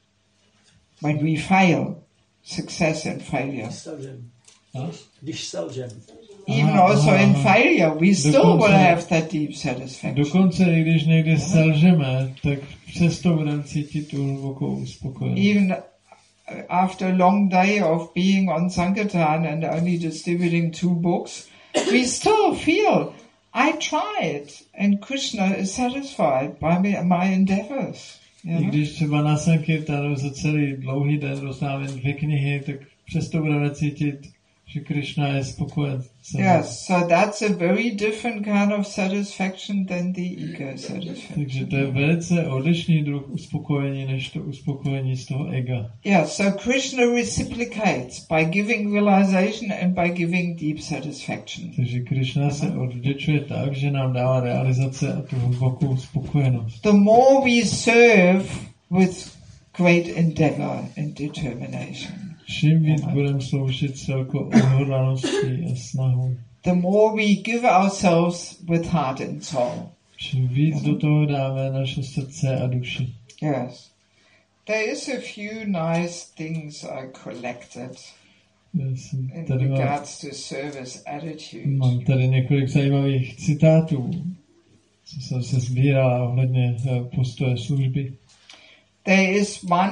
When we fail, success and failure. Selžem. A? Když selžem. Even Aha, also aha, in aha. failure, we still Dokonce- will have that deep satisfaction. Dokonce i když někdy selžeme, tak přesto budeme cítit tu hlubokou spokojenost. Even after a long day of being on Sankirtan and only distributing two books, we still feel, I tried, and Krishna is satisfied by me, my endeavors. You I know? když třeba na Sankirtanu za celý dlouhý den rozdáme dvě knihy, tak přesto budeme cítit, že Krishna je spokojen. se mnou. Yes, so that's a very different kind of satisfaction than the ego satisfaction. Takže to je velice odlišný druh uspokojení, než to uspokojení z toho ega. Yeah, so Krishna reciprocates by giving realization and by giving deep satisfaction. Takže Krishna se odvděčuje tak, že nám dává realizace a tu hlubokou spokojenost. The more we serve with great endeavor and determination, Čím víc budeme sloužit s velkou odhodlaností a snahou, the more we give ourselves with heart and soul. čím víc do toho dáme naše srdce a duši. Yes. There is a few nice things I collected Já jsem in tady mám, regards to service attitude. mám tady několik zajímavých citátů, co jsem se sbíral ohledně eh, postoje služby. There is one,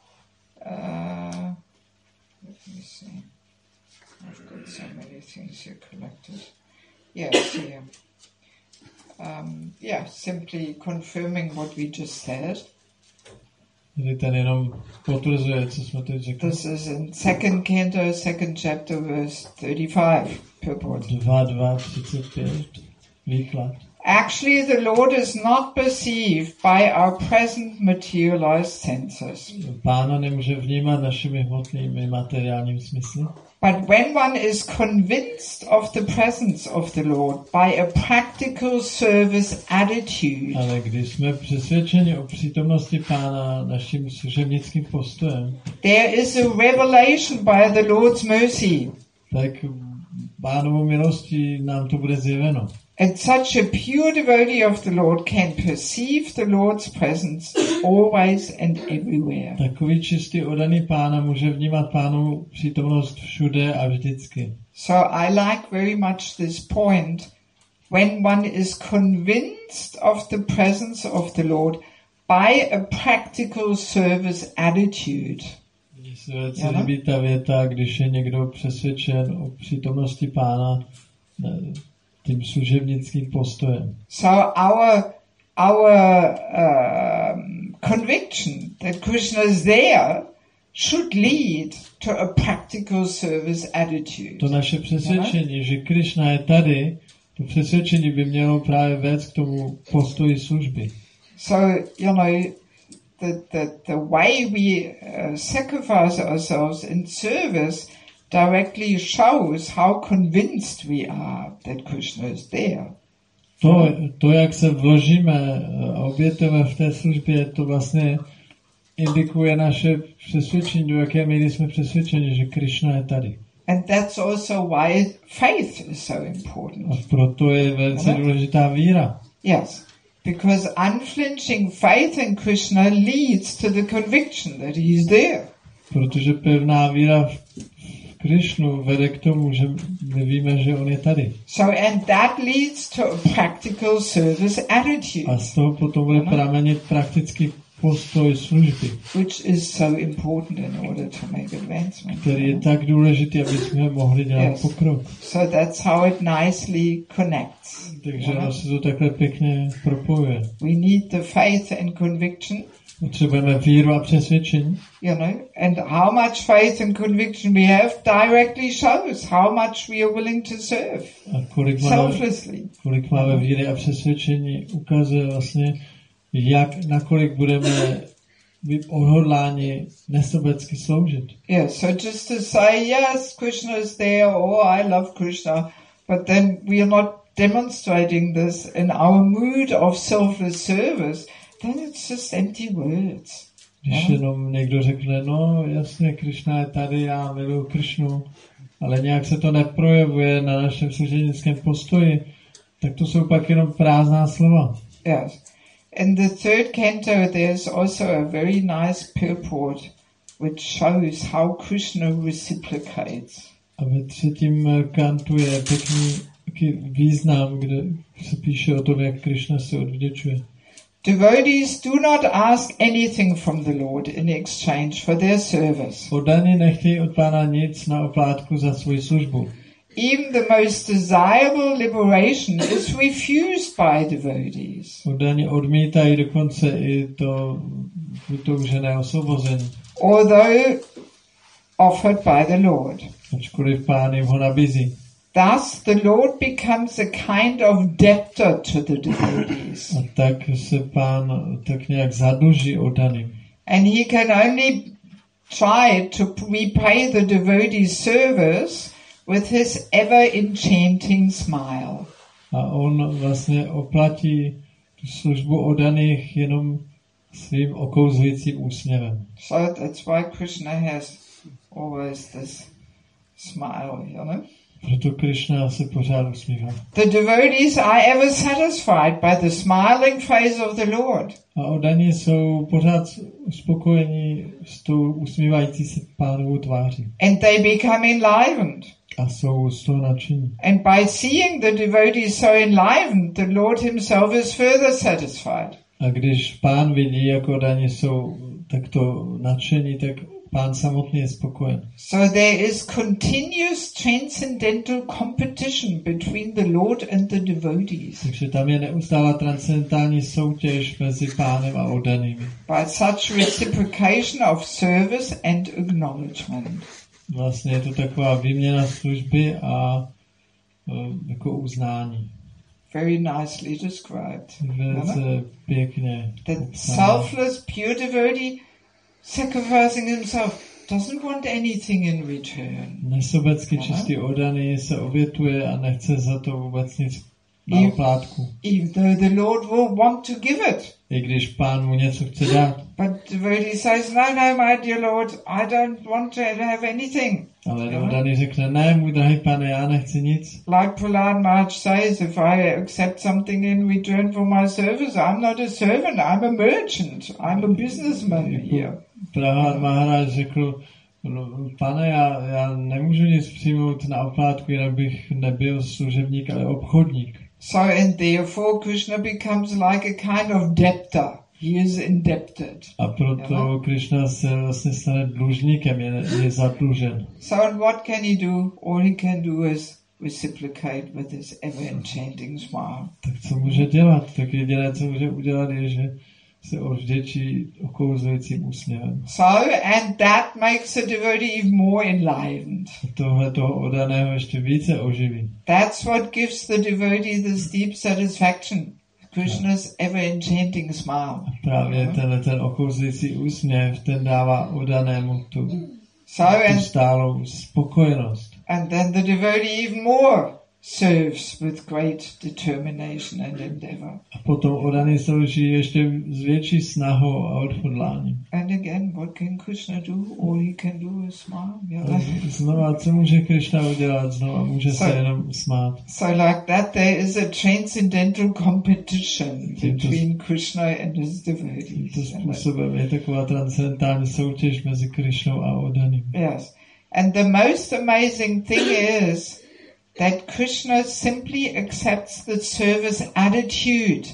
uh, let me see, I've got so many things here collected. Yes, here. Um, yeah, simply confirming what we just said. Tady ten jenom potvrzuje, co jsme teď řekli. This is in second canto, second chapter, verse thirty-five, purport. dva dva třicet pět, výklad. Actually, the Lord is not perceived by our present materialized senses. Pána nemůže vnímat našimi hmotnými materiálními smysly, But when one is convinced of the presence of the Lord by a practical service attitude, ale když jsme přesvědčeni o přítomnosti Pána naším služebnickým postojem, there is a revelation by the Lord's mercy. tak Pánovou milostí nám to bude zjeveno. And such a pure devotee of the Lord can perceive the Lord's presence always and everywhere. Takový čistý oddaný Pána může vnímat Pánovu přítomnost všude a vždycky. So I like very much this point. When one is convinced of the presence of the Lord by a practical service attitude. Mně se velice líbí ta věta, když je někdo přesvědčen o přítomnosti Pána ne, tím služebnickým postojem. So our our um, conviction that Krishna is there should lead to a practical service attitude. To naše přesvědčení, že Krishna je tady, to přesvědčení by mělo právě vést k tomu postoji služby. So, you know, the, the, the way we uh, sacrifice ourselves in service directly shows how convinced we are that Krishna is there. To, to jak se vložíme a obětujeme v té službě, to vlastně indikuje naše přesvědčení, do jaké míry jsme přesvědčeni, že Krishna je tady. And that's also why faith is so important. A proto je velice důležitá víra. Yes, because unflinching faith in Krishna leads to the conviction that he is there. Protože pevná víra v Krishnu vede k tomu, že my víme, že on je tady. So, and that leads to a practical service attitude. A z toho potom bude pramenit praktický postoj služby, which is so important in order to make advancement. který je tak důležitý, aby jsme mohli dělat Yes. pokrok. So that's how it nicely connects. Takže ono se to takhle pěkně propojuje. We need the faith and conviction, Potřebujeme víru a přesvědčení. you know, and how much faith and conviction we have directly shows how much we are willing to serve A kolik máme, selflessly. kolik máme víry a přesvědčení, ukazuje vlastně, jak, nakolik budeme odhodláni nesobecky sloužit. Yeah, so just to say, yes, Krishna is there, oh, I love Krishna, but then we are not demonstrating this in our mood of selfless service, then it's just empty words. Když No. jenom někdo řekne, no jasně, Krishna je tady, já miluji Krishnu, ale nějak se to neprojevuje na našem služebnickém postoji, tak to jsou pak jenom prázdná slova. Yes. In the third canto, there's also a very nice purport which shows how Krishna reciprocates. A ve třetím kantu je pěkný taky význam, kde se píše o tom, jak Krishna se odvděčuje. Devotees do not ask anything from the Lord in exchange for their service. Poddaní nechtějí od Pána nic na oplátku za svoji službu. Even the most desirable liberation is refused by devotees. Poddaní odmítají dokonce i to vytoužené osvobození, Although offered by the Lord. ačkoliv Pán jim ho nabízí. Thus, the Lord becomes a kind of debtor to the devotees. A tak se Pán tak nějak zadluží oddaným. And he can only try to repay the devotee's service with his ever-enchanting smile. A on vlastně oplatí tu službu oddaných jenom svým okouzlujícím úsměvem. So that's why Krishna has always this smile, you know. Proto Krishna se pořád usmívá. The devotees are ever satisfied by the smiling face of the Lord. A oddaní jsou pořád spokojení s tou usmívající se Pánovou tváří. And they become enlivened. A jsou z toho nadšení. And by seeing the devotees so enlivened, the Lord himself is further satisfied. A když Pán vidí, jak oddaní jsou takto nadšení, tak Pán samotný je spokojen. So there is continuous transcendental competition between the Lord and the devotees. Takže tam je neustálá transcendentální soutěž mezi Pánem a oddanými. By such reciprocation of service and acknowledgement. Vlastně je to taková výměna služby a uh, jako uznání. Very nicely described. Velice pěkně The popsáno. selfless, pure devotee sacrificing himself doesn't want anything in return. Nesobecky čistý oddaný se obětuje a nechce za to vůbec nic na oplátku. Even though the Lord will want to give it. I když Pán mu něco chce dát. But the devotee says, no, no, my dear Lord, I don't want to have anything. Ale oddaný řekne, ne, můj drahý Pane, já nechci nic. Like Prahlad Maharaj says, if I accept something in return for my service, I'm not a servant, I'm a merchant, I'm a businessman here. Prahlad Maharaj řekl, no, Pane, já, já nemůžu nic přijmout na oplátku, jinak bych nebyl služebník, ale obchodník. So, and therefore Krishna becomes like a kind of debtor. He is indebted. A proto Krishna se vlastně stane dlužníkem, je, je zadlužen. So, and what can he do? All he can do is reciprocate with his ever-enchanting smile. Tak co může dělat? Tak jediné, co může udělat, je, že se odvděčí okouzlujícím úsměvem. So, and that makes the devotee even more enlivened. A tohle toho oddaného ještě více oživí. That's what gives the devotee this deep satisfaction. Krishna's ever-enchanting smile. Právě tenhle ten okouzlující úsměv, ten dává oddanému tu, So, tu and, stálou spokojenost. and then the devotee even more serves with great determination and endeavor. A potom oddaný slouží ještě s větší snahou a odhodláním. And again, what can Krishna do? All he can do is smile. You A know? znova, co může Krishna udělat? Znova může se So- jenom smát. So like that, there is a transcendental competition Tímto- between Krishna and his Tímto devotees. způsobem je taková transcendentální soutěž mezi Krishnou a oddaným. Yes. And the most amazing thing is that Krishna simply accepts the service attitude,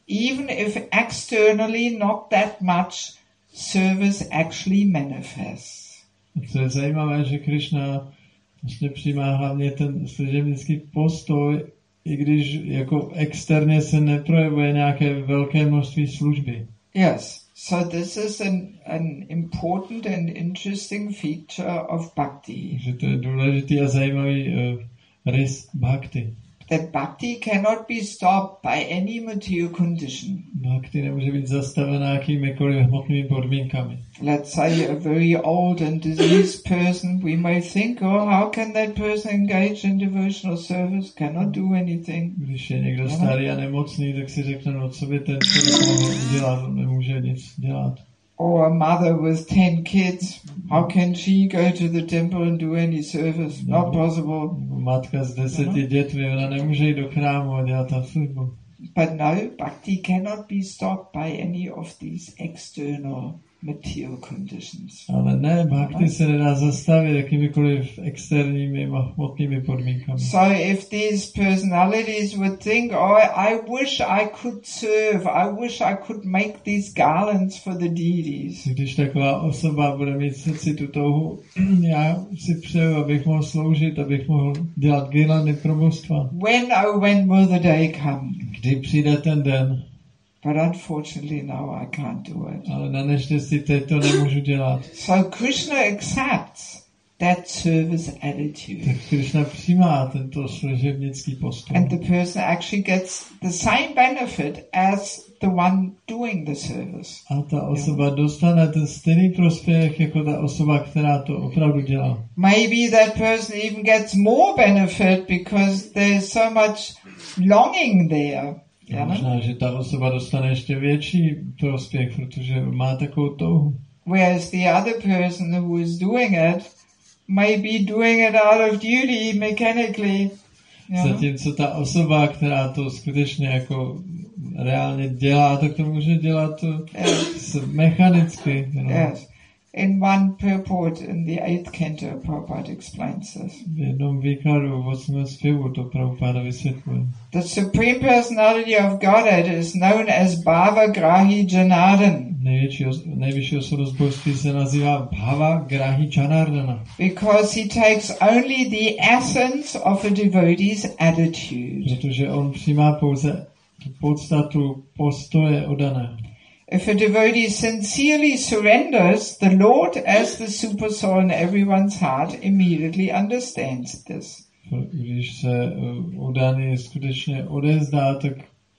even if externally not that much, service actually manifests. Co je zajímavé, že Krišna vlastně přijímá hlavně ten služebnický postoj, i když jako externě se neprojevuje nějaké velké množství služby. Yes, so this is an, an important and interesting feature of bhakti. Že to je důležitý a zajímavý uh, rys bhakti. That bhakti cannot be stopped by any material condition. Bhakti nemůže být zastavená jakýmikoliv hmotnými podmínkami. Let's say a very old and diseased person, we may think, oh, how can that person engage in devotional service? Cannot do anything. Když je někdo starý a nemocný, tak si řekne, no co by ten člověk mohl udělat, nemůže nic dělat. Or a mother with ten kids, how can she go to the temple and do any service? No. Not possible. Matka s deseti dětmi, ona nemůže jít do chrámu a dělat tam službu. But no, bhakti cannot be stopped by any of these external material conditions. Ale ne, bhakti se nedá zastavit jakýmikoliv externími hmotnými podmínkami. So if these personalities would think, oh, I wish I could serve, I wish I could make these garlands for the deities. Když taková osoba bude mít v srdci tu touhu, já si přeju, abych mohl sloužit, abych mohl dělat girlandy pro božstva. When, oh, when will the day come? Kdy přijde ten den? But unfortunately now I can't do it. Ale na neštěstí teď to nemůžu dělat. So Krishna accepts that service attitude. Tak Krishna přijímá tento služebnický postoj. And the person actually gets the same benefit as the one doing the service. A ta osoba dostane ten stejný prospěch jako ta osoba, která to opravdu dělá. Maybe that person even gets more benefit because there's so much longing there. Yeah, možná, že ta osoba dostane ještě větší prospěch, protože má takovou touhu. Whereas the other person who is doing it may be doing it out of duty, mechanically. Yeah. Zatímco ta osoba, která to skutečně jako reálně dělá, tak to může dělat yes. mechanicky. You know? Yes. In one purport in the eighth canto, Prabhupada explains this. V jednom výkladu v osmém zpěvu to Prabhupada vysvětluje. The Supreme Personality of Godhead is known as Bhava Grahi Janardana. Největší, nejvyšší osobnost božství se nazývá Bhava Grahi Janardana. Because he takes only the essence of a devotee's attitude. Protože on přijímá pouze podstatu postoje odaného. If a devotee sincerely surrenders, the Lord as the super soul in everyone's heart immediately understands this. Když se odaný skutečně odezdá, tak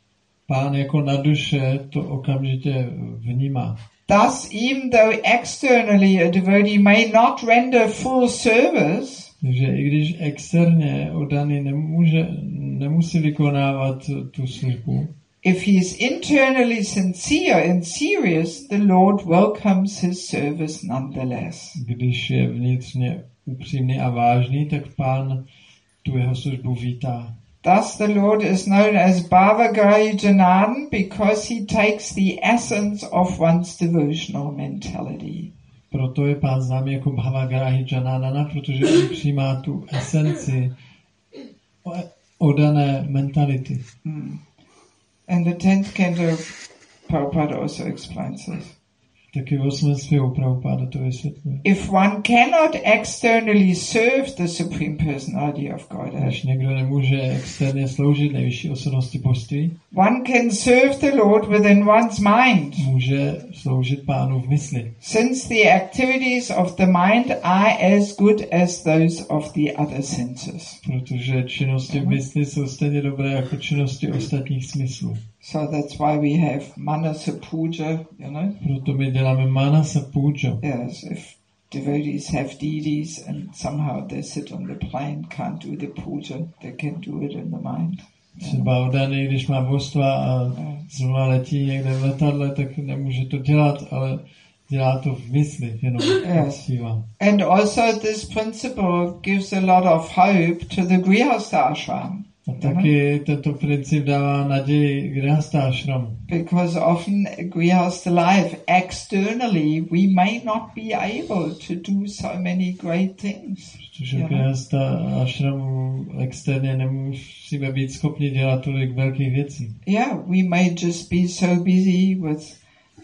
Pán jako na duše to okamžitě vnímá. Thus, even though externally a devotee may not render full service, takže i když externě odaný nemůže, nemusí vykonávat tu službu, if he is internally sincere and serious, the Lord welcomes his service nonetheless. Když je vnitřně upřímný a vážný, tak Pán tu jeho službu vítá. Thus the Lord is known as Bhava Grahi Janardana because he takes the essence of one's devotional mentality. Proto je Pán známý jako Bhava Grahi Janardana, protože on přijímá tu esenci odané mentality. Hmm. And the tenth canto, Prabhupada also explains this. Taky v osmém zpěvu Prabhupada to vysvětluje. If one cannot externally serve the Supreme Personality of Godhead, když někdo nemůže externě sloužit nejvyšší osobnosti božství, one can serve the Lord within one's mind. Může sloužit Pánu v mysli. Since the activities of the mind are as good as those of the other senses. Protože činnosti v mysli jsou stejně dobré jako činnosti ostatních smyslů. So that's why we have manasa puja, you know. Proto my děláme manasa puja. Yes, if devotees have deities and somehow they sit on the plane, can't do the puja, they can do it in the mind. Třeba odaný, když má božstva a zrovna letí někde v letadle, tak nemůže to dělat, ale dělá to v mysli, jenom yes. And also this principle gives a lot of hope to the Grihastha ashram. A taky tento princip dává naději grihastášramu. Because often grihastha life, externally, we may not be able to do so many great things. Protože v grihastášramu externě nemusíme být schopni dělat tolik velkých věcí. Yeah, we may just be so busy with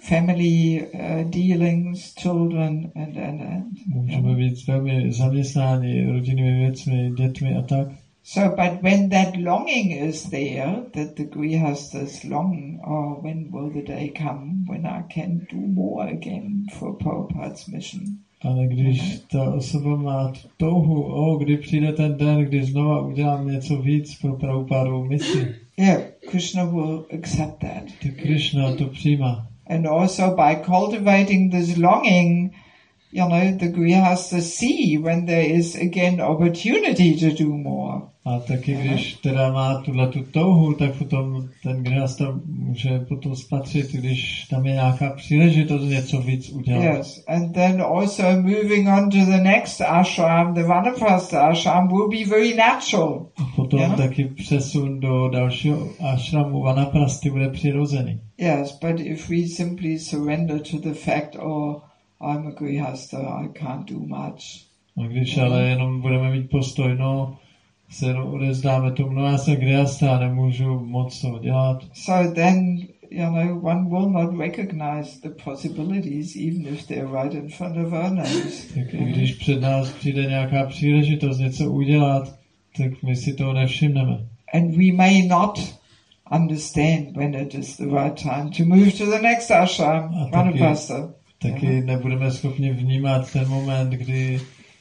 family uh, dealings, children and, and, and. Můžeme být velmi zaměstnáni rodinnými věcmi, dětmi a tak. So, but when that longing is there, that the grihasthas long, oh, when will the day come when I can do more again for Prabhupada's mission? Ale když ta osoba má tu touhu, o, kdy přijde ten den, kdy znova udělám něco víc pro Prabhupadovu misi, Yeah, Krishna will accept that. tak Krishna to přijímá. And also by cultivating this longing, you know, the grihasthas see when there is again opportunity to do more. A taky když teda má tuhle tu touhu, tak potom ten grihasta může potom spatřit, když tam je nějaká příležitost něco víc udělat. Yes, and then also moving on to the next ashram, the Vanaprastha ashram, will be very natural. A potom Yeah. taky přesun do dalšího ashramu Vanaprasty bude přirozený. Yes, but if we simply surrender to the fact, oh, I'm a grihastha, I can't do much. A když ale jenom budeme mít postoj, no, se jenom odezdáme tomu, no já jsem grihasta, nemůžu moc toho dělat. So then, you know, one will not recognize the possibilities, even if they're right in front of our nose. Tak i když před nás přijde nějaká příležitost něco udělat, tak my si toho nevšimneme. And we may not understand when it is the right time to move to the next ashram, A taky- Vanaprastha. Taky nebudeme schopni vnímat ten moment, kdy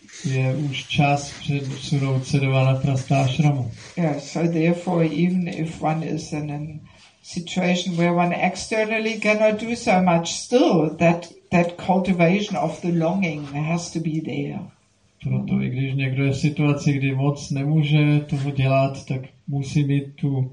je už čas předsunout se do Vanaprasthášramu. Yeah, so therefore, even if one is in a situation where one externally cannot do so much, still that that cultivation of the longing has to be there. Proto i když někdo je v situaci, kdy moc nemůže toho dělat, tak musí mít tu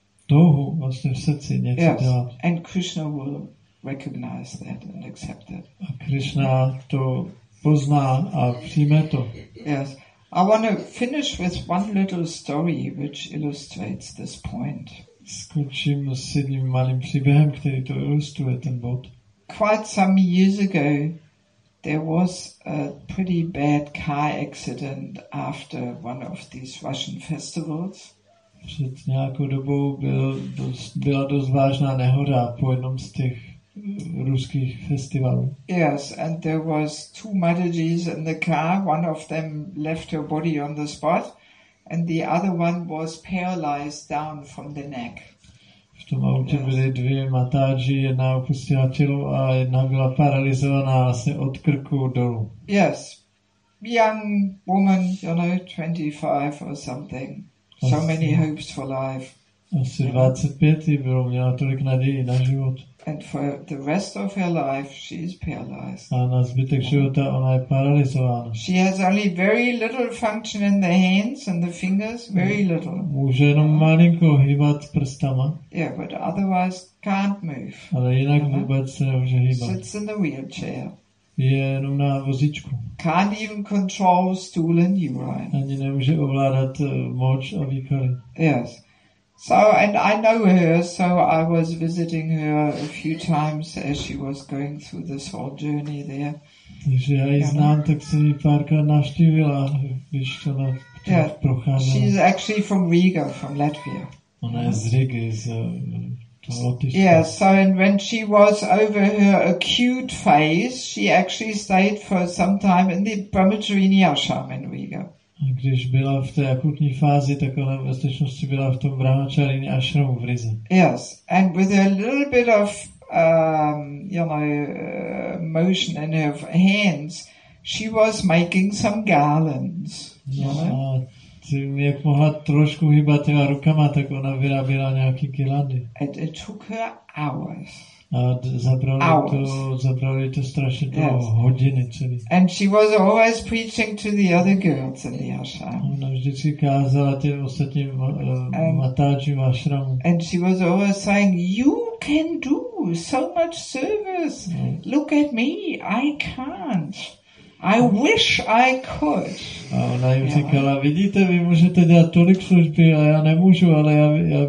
touhu vlastně v srdci něco Yes, dělat. and Krishna will recognize that and accept it. A Krishna to pozná a přijme to. Yes, I want to finish with one little story which illustrates this point. Skončím s jedním malým příběhem, který to ilustruje, ten bod. Quite some years ago, there was a pretty bad car accident after one of these Russian festivals. Před nějakou dobou byl dost, byla dost vážná nehoda po jednom z těch uh, ruských festivalů. Yes, and there was two Matajis in the car. One of them left her body on the spot, and the other one was paralyzed down from the neck. V tom autě byly dvě matáži, jedna opustila tělo a jedna byla paralizovaná vlastně od krku dolů. Yes, young woman, you know, twenty-five or something. So Yes. many hopes for life. Asi dvacet pět jí bylo, měla tolik naději na život. And for the rest of her life, she is paralyzed. A na zbytek života ona je paralizována. She has only very little function in the hands and the fingers, very little. Může jenom malinko hýbat prstama, Yeah, but otherwise can't move. ale jinak Aha. vůbec se nemůže hýbat. Sits in the wheelchair. Je jenom na vozíčku. Can't even control stool and urine. Ani nemůže ovládat uh, moč a výkaly. Yes. So, and I know her, so I was visiting her a few times as she was going through this whole journey there. Takže já ji Ano. znám, tak jsem ji párkrát navštívila, když ona Yeah. procházela. She's actually from Riga, from Latvia. Ona je z Rigy, z uh, toho Lotyšska. Yes, so and when she was over her acute phase, she actually stayed for some time in the Brahmacharini ashram in Riga. A když byla v té akutní fázi, tak ona ve skutečnosti byla v tom Brahmacharini ashramu v Rize. Yes, and with a little bit of, um, you know, uh, motion in her hands, she was making some garlands. You No know? a tím, jak mohla trošku hýbat těma rukama, tak ona vyráběla nějaký girlandy. And it took her hours. A d- zabralo Hours. to, zabralo to strašně dlouho, Yes. hodiny celý. And she was always preaching to the other girls in the ashram. Ona vždycky kázala těm ostatním uh, matáčím ashramu. And she was always saying, you can do so much service. Mm. Look at me, I can't. I wish I could. A ona jim Jo. říkala, vidíte, vy můžete dělat tolik služby a já nemůžu, ale já, já,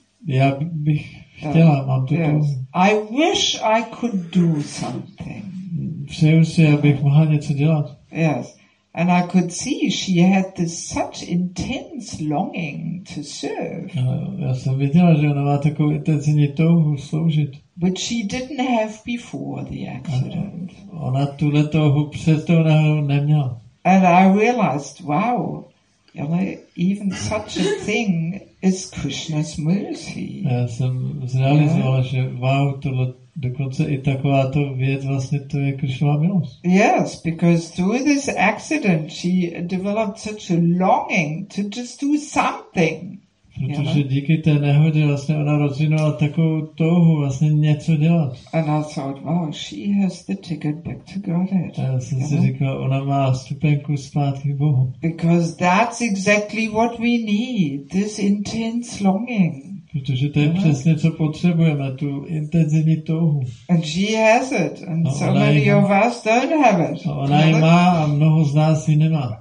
já bych chtěla, mám to Yes. tu. I wish I could do something. Přeju si, abych mohla něco dělat. Yes. And I could see she had this such intense longing to serve, A já jsem viděla, že ona má takovou intenzivní touhu sloužit. which she didn't have before the accident. Ona tuhle touhu před tou nehodou neměla. And I realized, wow, you know, even such a thing is Krishna's mercy. A já jsem zrealizovala, že wow, tohle dokonce i takováto věc vlastně to je Krishnova milost. Yes, because through this accident she developed such a longing to just do something. Protože díky té nehodě vlastně ona rozvinula takovou touhu vlastně něco dělat. And I thought, wow, she has the ticket back to Godhead. A já jsem You si know? říkal, ona má stupenku zpátky k Bohu. Because that's exactly what we need, this intense longing. Protože to je přesně, co potřebujeme, tu intenzivní touhu. And she has it, and No, so ona many ji má. of us don't have it. A ona ji má a mnoho z nás ji nemá.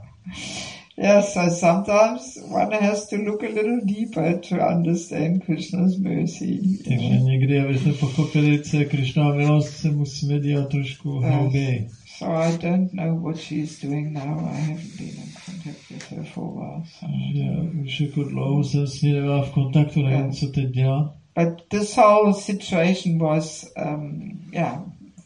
Yes, so sometimes one has to look a little deeper to understand Krishna's mercy. you Takže know. někdy, aby jsme pochopili, co je Krishnova milost, se musíme dívat trošku hlouběji. So I don't know what she's doing now. I haven't been in contact with her for a while. So I Já don't know. už jako dlouho jsem s ní nebyla v kontaktu, nevím, co teď dělá. But this whole situation was, um, yeah,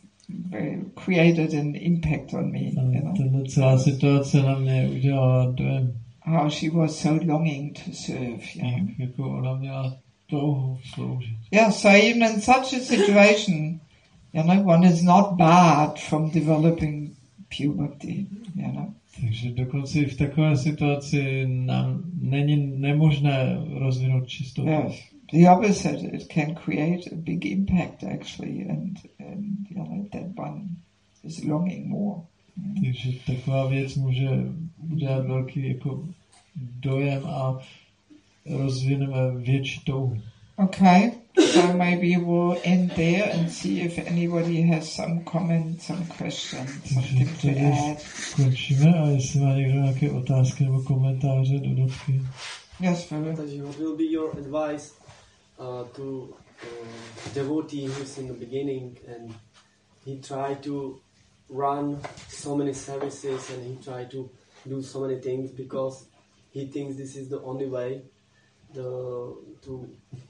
very created an impact on me. You A know tato celá situace na mě udělala dojem, how she was so longing to serve. Yeah. jak jako ona měla touhu sloužit. Yeah. So even in such a situation, you know, one is not barred from developing puberty. You know. Takže dokonce i v takové situaci nám není nemožné rozvinout čistotu. Yes. The opposite, it can create a big impact actually, and, and you know, that one is longing more. Takže taková věc může udělat velký jako dojem a rozvineme větší touhu. Okay, so maybe we'll end there and see if anybody has some comments, some questions, something to Takže add. končíme a jestli má někdo nějaké otázky nebo komentáře, dodatky. Yes, Vivek. Takže what will be your advice uh, to uh, devotee who's in the beginning and he tried to run so many services and he tried to do so many things because he thinks this is the only way the, to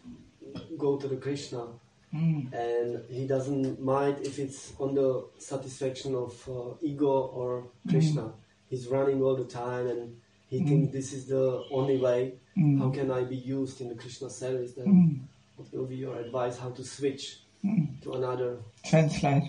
go to the Krishna. Mm. And he doesn't mind if it's on the satisfaction of uh, ego or Krishna. Mm. He's running all the time and he Mm. thinks this is the only way. Mm. How can I be used in the Krishna service? Then Mm. what will be your advice how to switch Mm. to another? Translate.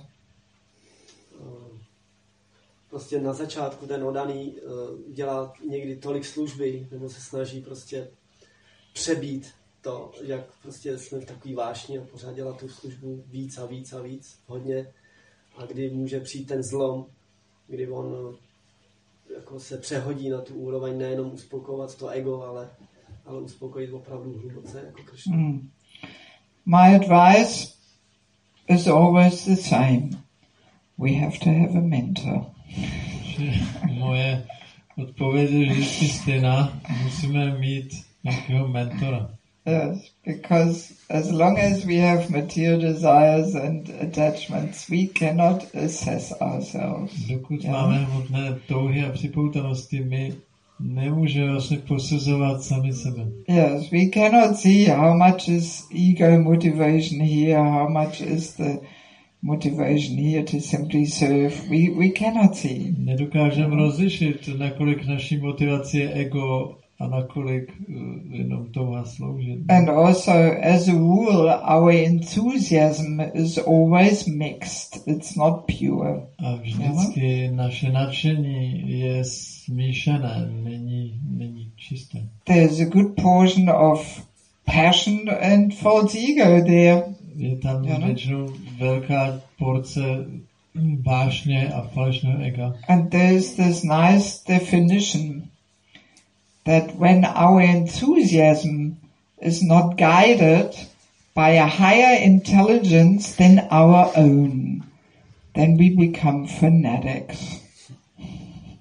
Uh, prostě na začátku ten odaný uh, dělá někdy tolik služby, nebo se snaží prostě přebít to, jak prostě jsme v takový vášni a pořád dělat tu službu víc a víc a víc, hodně. A kdy může přijít ten zlom, kdy on uh, jako se přehodí na tu úroveň nejenom uspokojovat to ego, ale, ale uspokojit opravdu hluboce jako Krishna. Mm. My advice is always the same. We have to have a mentor. Že moje odpověď je vždycky stejná. Musíme mít nějakého mentora. Yes, because as long as we have material desires and attachments, we cannot assess ourselves. Dokud Yeah. máme hmotné touhy a připoutanosti, my nemůžeme vlastně posuzovat sami sebe. Yes, we cannot see how much is ego motivation here, how much is the motivation here to simply serve. We we cannot see. Nedokážeme rozlišit, nakolik naší motivace je ego a nakolik uh, jenom touha sloužit. And also, as a rule, our enthusiasm is always mixed. It's not pure. A vždycky naše nadšení je smíšené, není, není čisté. There's a good portion of passion and false ego there. Je tam Ano. většinou velká porce vášně a falešného ega. And there's this nice definition that when our enthusiasm is not guided by a higher intelligence than our own, then we become fanatics.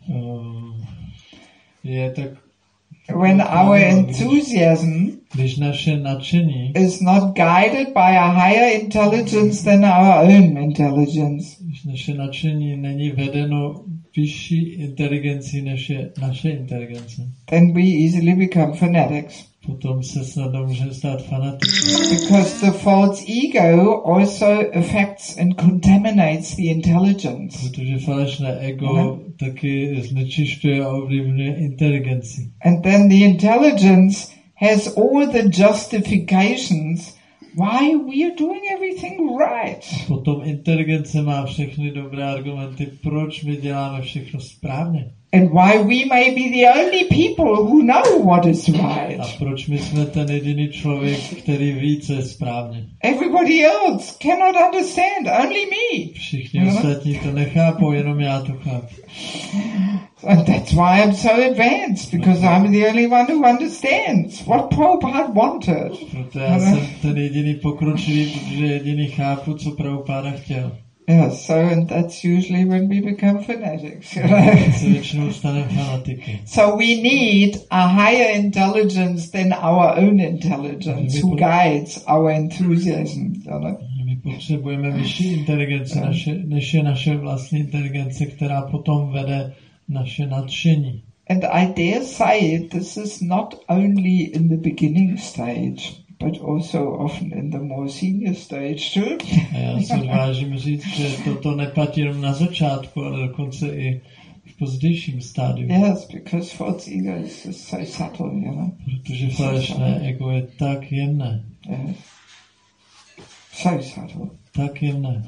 um, je tak when our enthusiasm když naše nadšení is not guided by a higher intelligence than our own intelligence. když naše nadšení není vedeno vyšší inteligencí než je naše inteligence, Then we easily become fanatics. potom se snadno můžeme stát fanatiky. Because the false ego also affects and contaminates the intelligence. Protože falešné ego taky znečišťuje a ovlivňuje inteligenci. And then the intelligence has all the justifications why we are doing everything right. Potom inteligence má všechny dobré argumenty, proč my děláme všechno správně. And why we may be the only people who know what is right. A proč my jsme ten jediný člověk, který ví, co je správně. Everybody else cannot understand, only me. Všichni ostatní to nechápou, jenom já to chápu. And that's why I'm so advanced, because I'm the only one who understands what Prabhupada wanted. Proto já jsem ten jediný pokročilý, protože jediný chápu, co Prabhupada chtěl. Yeah, so and that's usually when we become fanatics. Se většinou staneme fanatiky. So we need a higher intelligence than our own intelligence who guides our enthusiasm. You know? My potřebujeme vyšší inteligence, naše, než je naše vlastní inteligence, která potom vede naše nadšení. And I dare say this is not only in the beginning stage, but also often in the more senior stage too. A já se odvážím říct, že toto neplatí jenom na začátku, ale dokonce i v pozdějším stádiu. Yes, because false ego is just so subtle, you know. Protože falešné ego je tak jemné. Yes. So subtle. Tak jemné.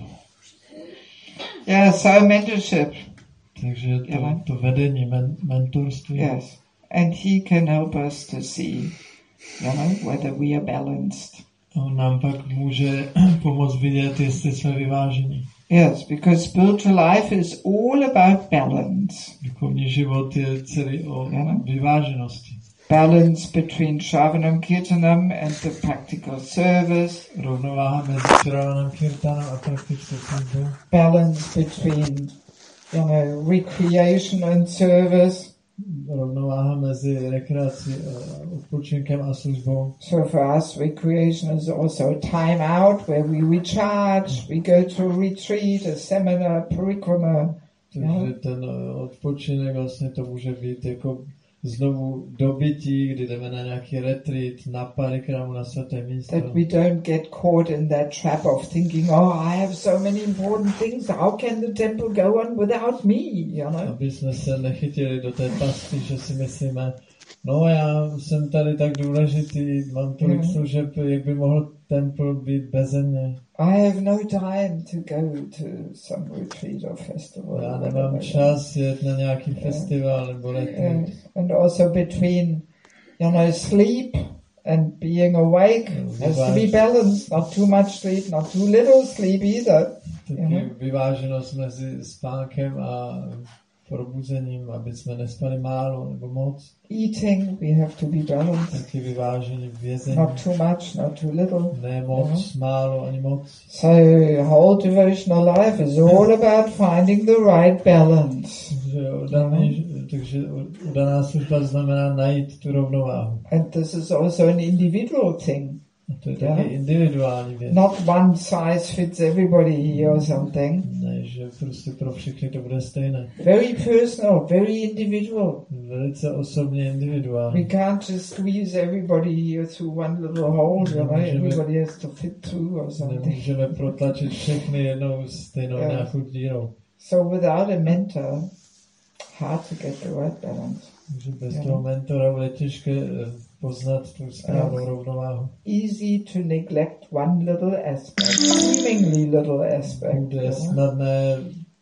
Yeah, so mentorship. Takže to, to vedení, men, mentorství. Yes. And he can help us to see, you know, whether we are balanced. On nám pak může pomoct vidět, jestli jsme vyvážení. Yes, because spiritual life is all about balance. Duchovní život je celý o vyváženosti. Balance between Shravanam Kirtanam and the practical service. Rovnováha mezi Shravanam Kirtanam a praktickou službou. Balance between, you know, recreation and service. Rovnováha mezi rekreací, odpočinkem a službou. So for us, recreation is also time out where we recharge, we go to a retreat, a seminar, parikrama. Takže ten odpočinek vlastně to může být jako znovu dobytí, kdy jdeme na nějaký retreat, na parikramu, na svaté místo. That we don't get caught in that trap of thinking, oh, I have so many important things, how can the temple go on without me, you know? Aby jsme se nechytili do té pasti, že si myslíme, no já jsem tady tak důležitý, mám tolik Mm. služeb, jak by mohl templ být beze mě. I have no time to go to some retreat or festival. Já or nemám whatever. čas jet na nějaký festival nebo retreat. Yes. And also between, you know, sleep and being awake has to be balanced. Not too much sleep, not too little sleep either. Taky vyváženost mezi spánkem a probuzením, aby jsme nespali málo nebo moc. Eating, we have to be balanced. Taky vyvážení v jezení. Not too much, not too little. Ne moc, málo, ani moc. So whole devotional life is all about finding the right balance. Takže oddaný, takže oddaná služba znamená najít tu rovnováhu. And this is also an individual thing. A to je taky Yeah. individuální věc. Not one size fits everybody or something. Ne, že prostě pro všechny to bude stejné. Very personal, very individual. Velice osobně We individuální. can't just squeeze everybody through one little hole, you know, Nemůžeme- everybody has to fit through or something. Nemůžeme protlačit všechny jednou stejnou Yeah. nějakou dírou. So without a mentor, hard to get the right balance. Takže bez Yeah. toho mentora bude těžké eh, poznat tu správnou rovnováhu. Easy to neglect one little aspect, seemingly little aspect. you Bude know. snadné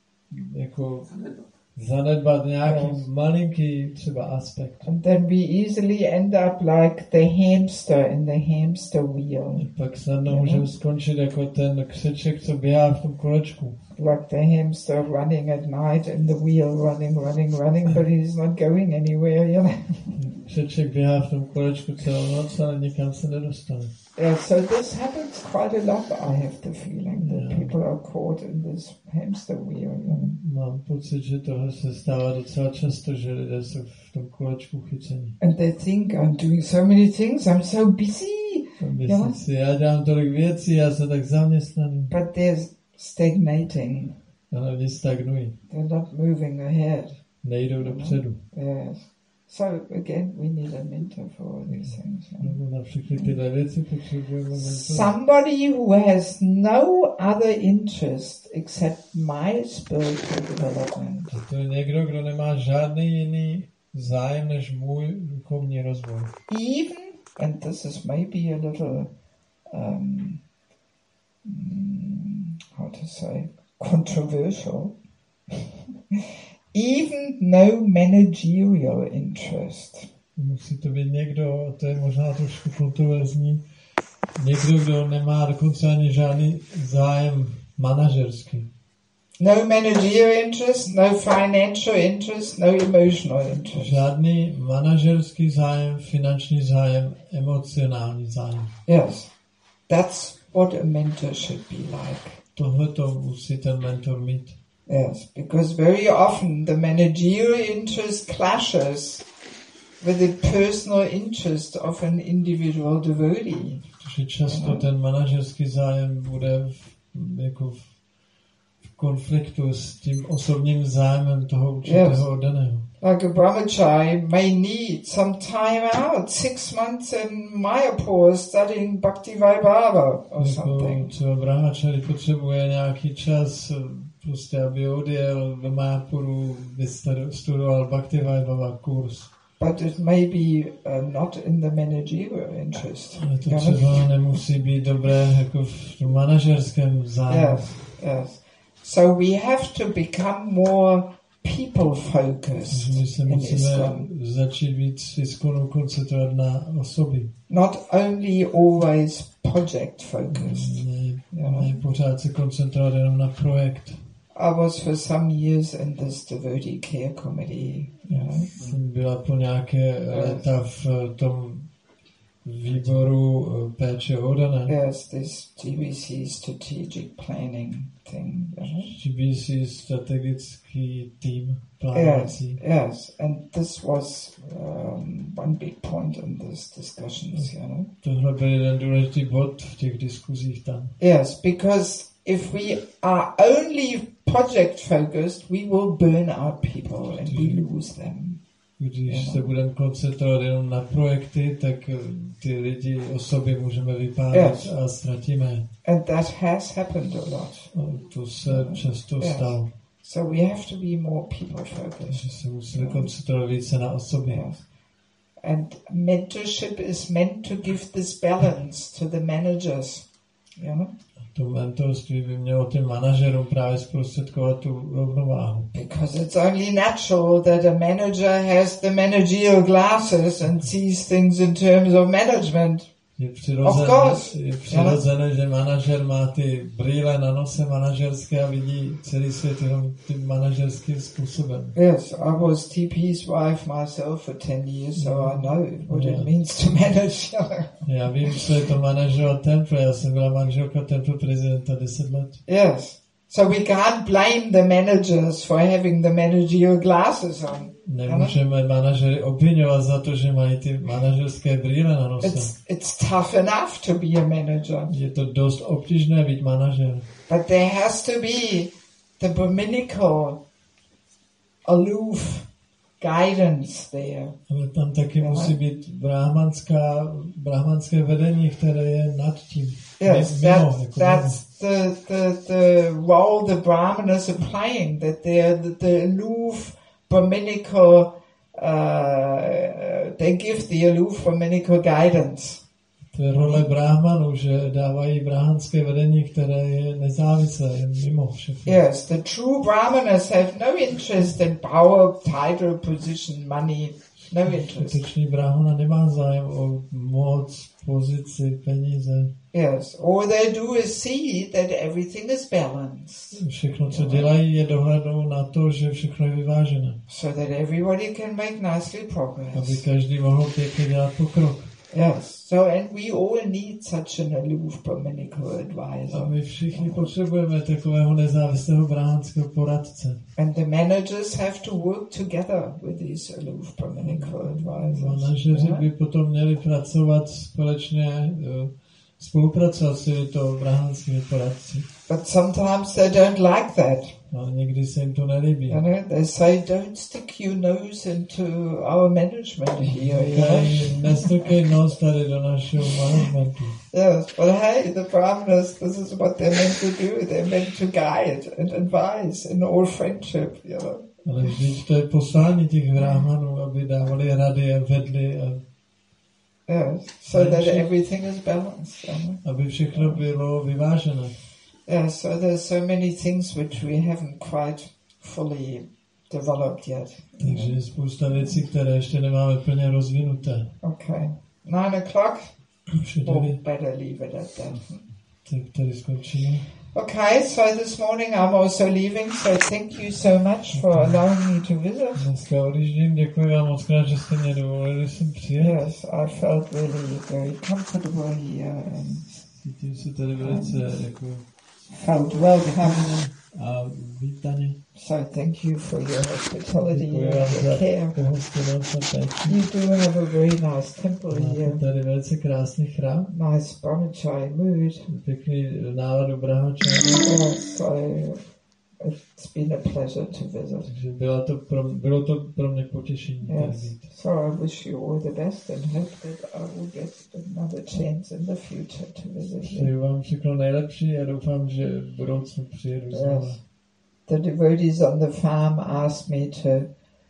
jako zanedbat nějaký Yes. malinký třeba aspekt. And then we easily end up like the hamster in the hamster wheel. Pak snadno Yeah. můžeme skončit jako ten křeček, co běhá v tom kolečku. Like the hamster running at night in the wheel, running, running, running, but he's not going anywhere, you know. křeček běhá v tom kolečku celou noc, ale nikam se nedostane. Yeah, so this happens quite a lot, I have the feeling, that Yeah. people are caught in this hamster wheel. You know? Mám pocit, že tohle se stává docela často, že lidé jsou v tom kolečku chycení. And they think, I'm doing so many things, I'm so busy. Myslím si, já dělám tolik věcí, já jsem tak zaměstnaný. But they're stagnating. Ale oni stagnují. They're not moving ahead. Nejdou dopředu. Yes. So again, we need a mentor for all these things. You know? Nebo na všechny tyhle věci potřebujeme mentora. Somebody who has no other interest except my spiritual development. To je někdo, kdo nemá žádný jiný zájem než můj duchovní rozvoj. Even, and this is maybe a little, um, mm, how to say, controversial, even no managerial interest. Musí to být někdo, to je možná trošku kontroverzní, někdo, kdo nemá dokonce ani žádný zájem manažerský. No managerial interest, no financial interest, no emotional interest. Žádný manažerský zájem, finanční zájem, emocionální zájem. Yes, that's what a mentor should be like. Tohle to musí ten mentor mít. Yes, because very often the managerial interest clashes with the personal interest of an individual devotee. Protože často ten manažerský zájem bude v, jako v, v konfliktu s tím osobním zájmem toho určitého Yes. oddaného. Like a brahmachari may need some time out, six months in Mayapur studying Bhakti Vaibhava or Jako something. třeba brahmachari potřebuje nějaký čas, prostě aby odjel do Mayapuru, vystudoval Bhakti Vaibhava kurz. But it may be uh, not in the managerial interest. Ale to You know? třeba nemusí být dobré jako v tom manažerském zájmu. Yes, yes. So we have to become more people-focused My se in musíme ISKCON. začít víc v ISKCONu koncentrovat na osoby. Not only always project-focused. Ne, Jo. ne pořád se koncentrovat jenom na projekt. I was for some years in this devotee care committee. You know? Jsem byla po nějaké léta v tom výboru eh, péče o oddané. Yes, this G B C strategic planning thing. You know? G B C strategický tým Yes, plánovací. yes, and this was um, one big point in these discussions. You know. Tohle byl jeden důležitý bod v těch diskuzích tam. Yes, because if we are only project focused, we will burn out people and we lose them. Když Ano. se budeme koncentrovat jenom na projekty, tak eh, ty lidi, osoby můžeme vypálit Yes. a ztratíme. And that has happened a lot. No, to se často Yes. stalo, So we have to be more people focused. že se musíme koncentrovat více na osoby. Yes. And mentorship is meant to give this balance to the managers. You know? To mentorství by mělo těm manažerům právě zprostředkovat tu rovnováhu. Because it's only natural that a manager has the managerial glasses and sees things in terms of management. Je Of přirozené, course. je přirozené, že manažer má ty brýle na nose manažerské a vidí celý svět jenom tím manažerským způsobem. Yes, I was T P's wife myself for ten years, so I know what Yeah. it means to manage. Já vím, co je to manažerovat temple, já jsem byla manželka temple prezidenta deset let. Yes. So we can't blame the managers for having the managerial glasses on. Nemůžeme manažery obvinovat za to, že mají ty manažerské brýle na nose. It's it's tough enough to be a manager, Je to dost obtížné být manažer. but there has to be the Brahminical, aloof guidance there. Ale tam taky Aha. musí být brahmanská, brahmanské vedení, které je nad tím. Yes, Mimo, that, jako that's the, the, the role the Brahmanas are playing, that they're the, the aloof Brahminical, uh, they give the aloof Brahminical guidance. To je role brahmanů, že dávají brahmanské vedení, které je nezávislé, je mimo všechno. Yes, the true Brahmanas have no interest in power, title, position, money. No interest. Skutečný brahmana nemá zájem o moc, pozici, peníze. Yes, all they do is see that everything is balanced. Všechno, co dělají, je dohlednou na to, že všechno je vyvážené. So that everybody can make nicely Aby progress. každý mohl pěkně dělat pokrok. Yes, so and we all need such an aloof brahminical A advisor. my všichni potřebujeme takového nezávislého brahmanského poradce. And the managers have to work together with these aloof brahminical advisors. Manažeři Yeah? by potom měli pracovat společně, eh, spolupracovat s těmito brahmanskými poradci. But sometimes they don't like that. Ale někdy se jim to nelíbí. You know, they say, don't stick your nose into our management here, you know. Říkají, nestrkej nos tady do našeho managementu. Yes, but hey, the brahmanas, this is what they're meant to do. They're meant to guide and advise in all friendship, you know. Ale vždyť to je poslání těch brahmanů, aby dávali rady a vedli, a Yes, so that everything is balanced, you know. aby všechno bylo vyvážené. Yeah, so there's so many things which we haven't quite fully developed yet. Takže je spousta věcí, které ještě nemáme plně rozvinuté. Okay, nine o'clock. Už je We'll tady, better leave it at that. tak tady skončíme. Okay, so this morning I'm also leaving, so thank you so much for allowing me to visit. Dneska odjíždím, děkuji vám moc krát, že jste mě dovolili sem přijet. Yes, I felt really very comfortable here and Cítím se tady velice jako felt welcome. a vítaně. So thank you for your hospitality Děkuji and vám your za care. pohostinnost a péči. You do have a very nice temple Máte here. tady velice krásný chrám, Nice brahmachari mood. pěkný náladu brahmačáry. Yes, so it's been a pleasure to visit. Takže bylo to pro, bylo to pro mě potěšení tady Yes, být. so I wish you all the best and hope that I will get another chance in the future to visit you. Přeji vám všechno nejlepší a doufám, že v budoucnu přijedu znovu. Yes. The devotees on the farm asked me to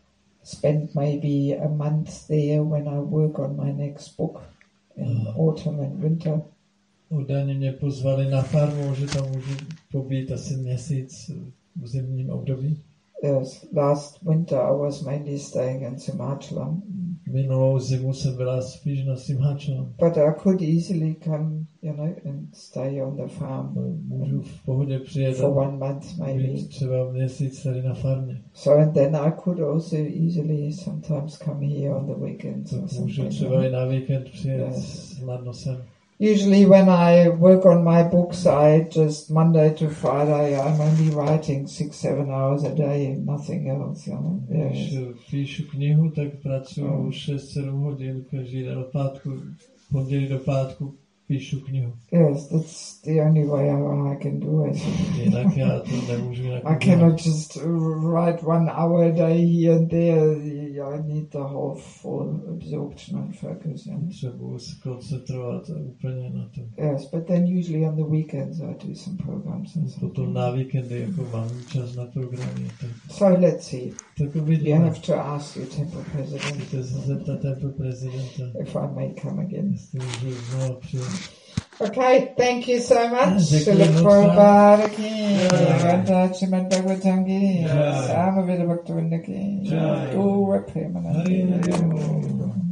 spend maybe a month there when I work on my next book in Ah. autumn and winter. Údajně mě pozvali na farmu, že tam můžu pobít asi měsíc v zimním období. Yes, last winter I was mainly staying in Simachalam, Minulou zimu jsem byla spíš na Simhačelu. but I could easily come, you know, and stay on the farm Můžu v pohodě přijet for a one month maybe. být třeba měsíc tady na farmě. So and then I could also easily sometimes come here on the weekends or Tak something. můžu třeba i na víkend přijet Yes. snadno sem. Usually when I work on my books, I just Monday to Friday, I'm only writing six, seven hours a day, nothing else, you know. Když Yes. píšu knihu, tak pracuji Mm. šest sedm hodin každý den od pátku, pondělí do pátku píšu knihu. Yes, that's the only way I, I can do it. Jinak já to nemůžu jinak I udělat. cannot just write one hour a day here and there. I need the whole full absorption and focus. You know? Potřebuji se koncentrovat úplně na to. Yes, but then usually on the weekends I do some programs and Potom something. na víkendy jako mám čas na programy. Tak, So let's see. tak You uvidíme. have to ask your temple president Můžete se zeptat temple prezidenta, if I may come again. jestli můžu znovu přijet. Okay, thank you so much. Děkuji Srila moc Prabhupada ki, Jai. Radha Srimad Bhagavatam ki, Jai. Samaveda Bhaktivinoda ki, Jai. Gaura Premanande. Hari Om.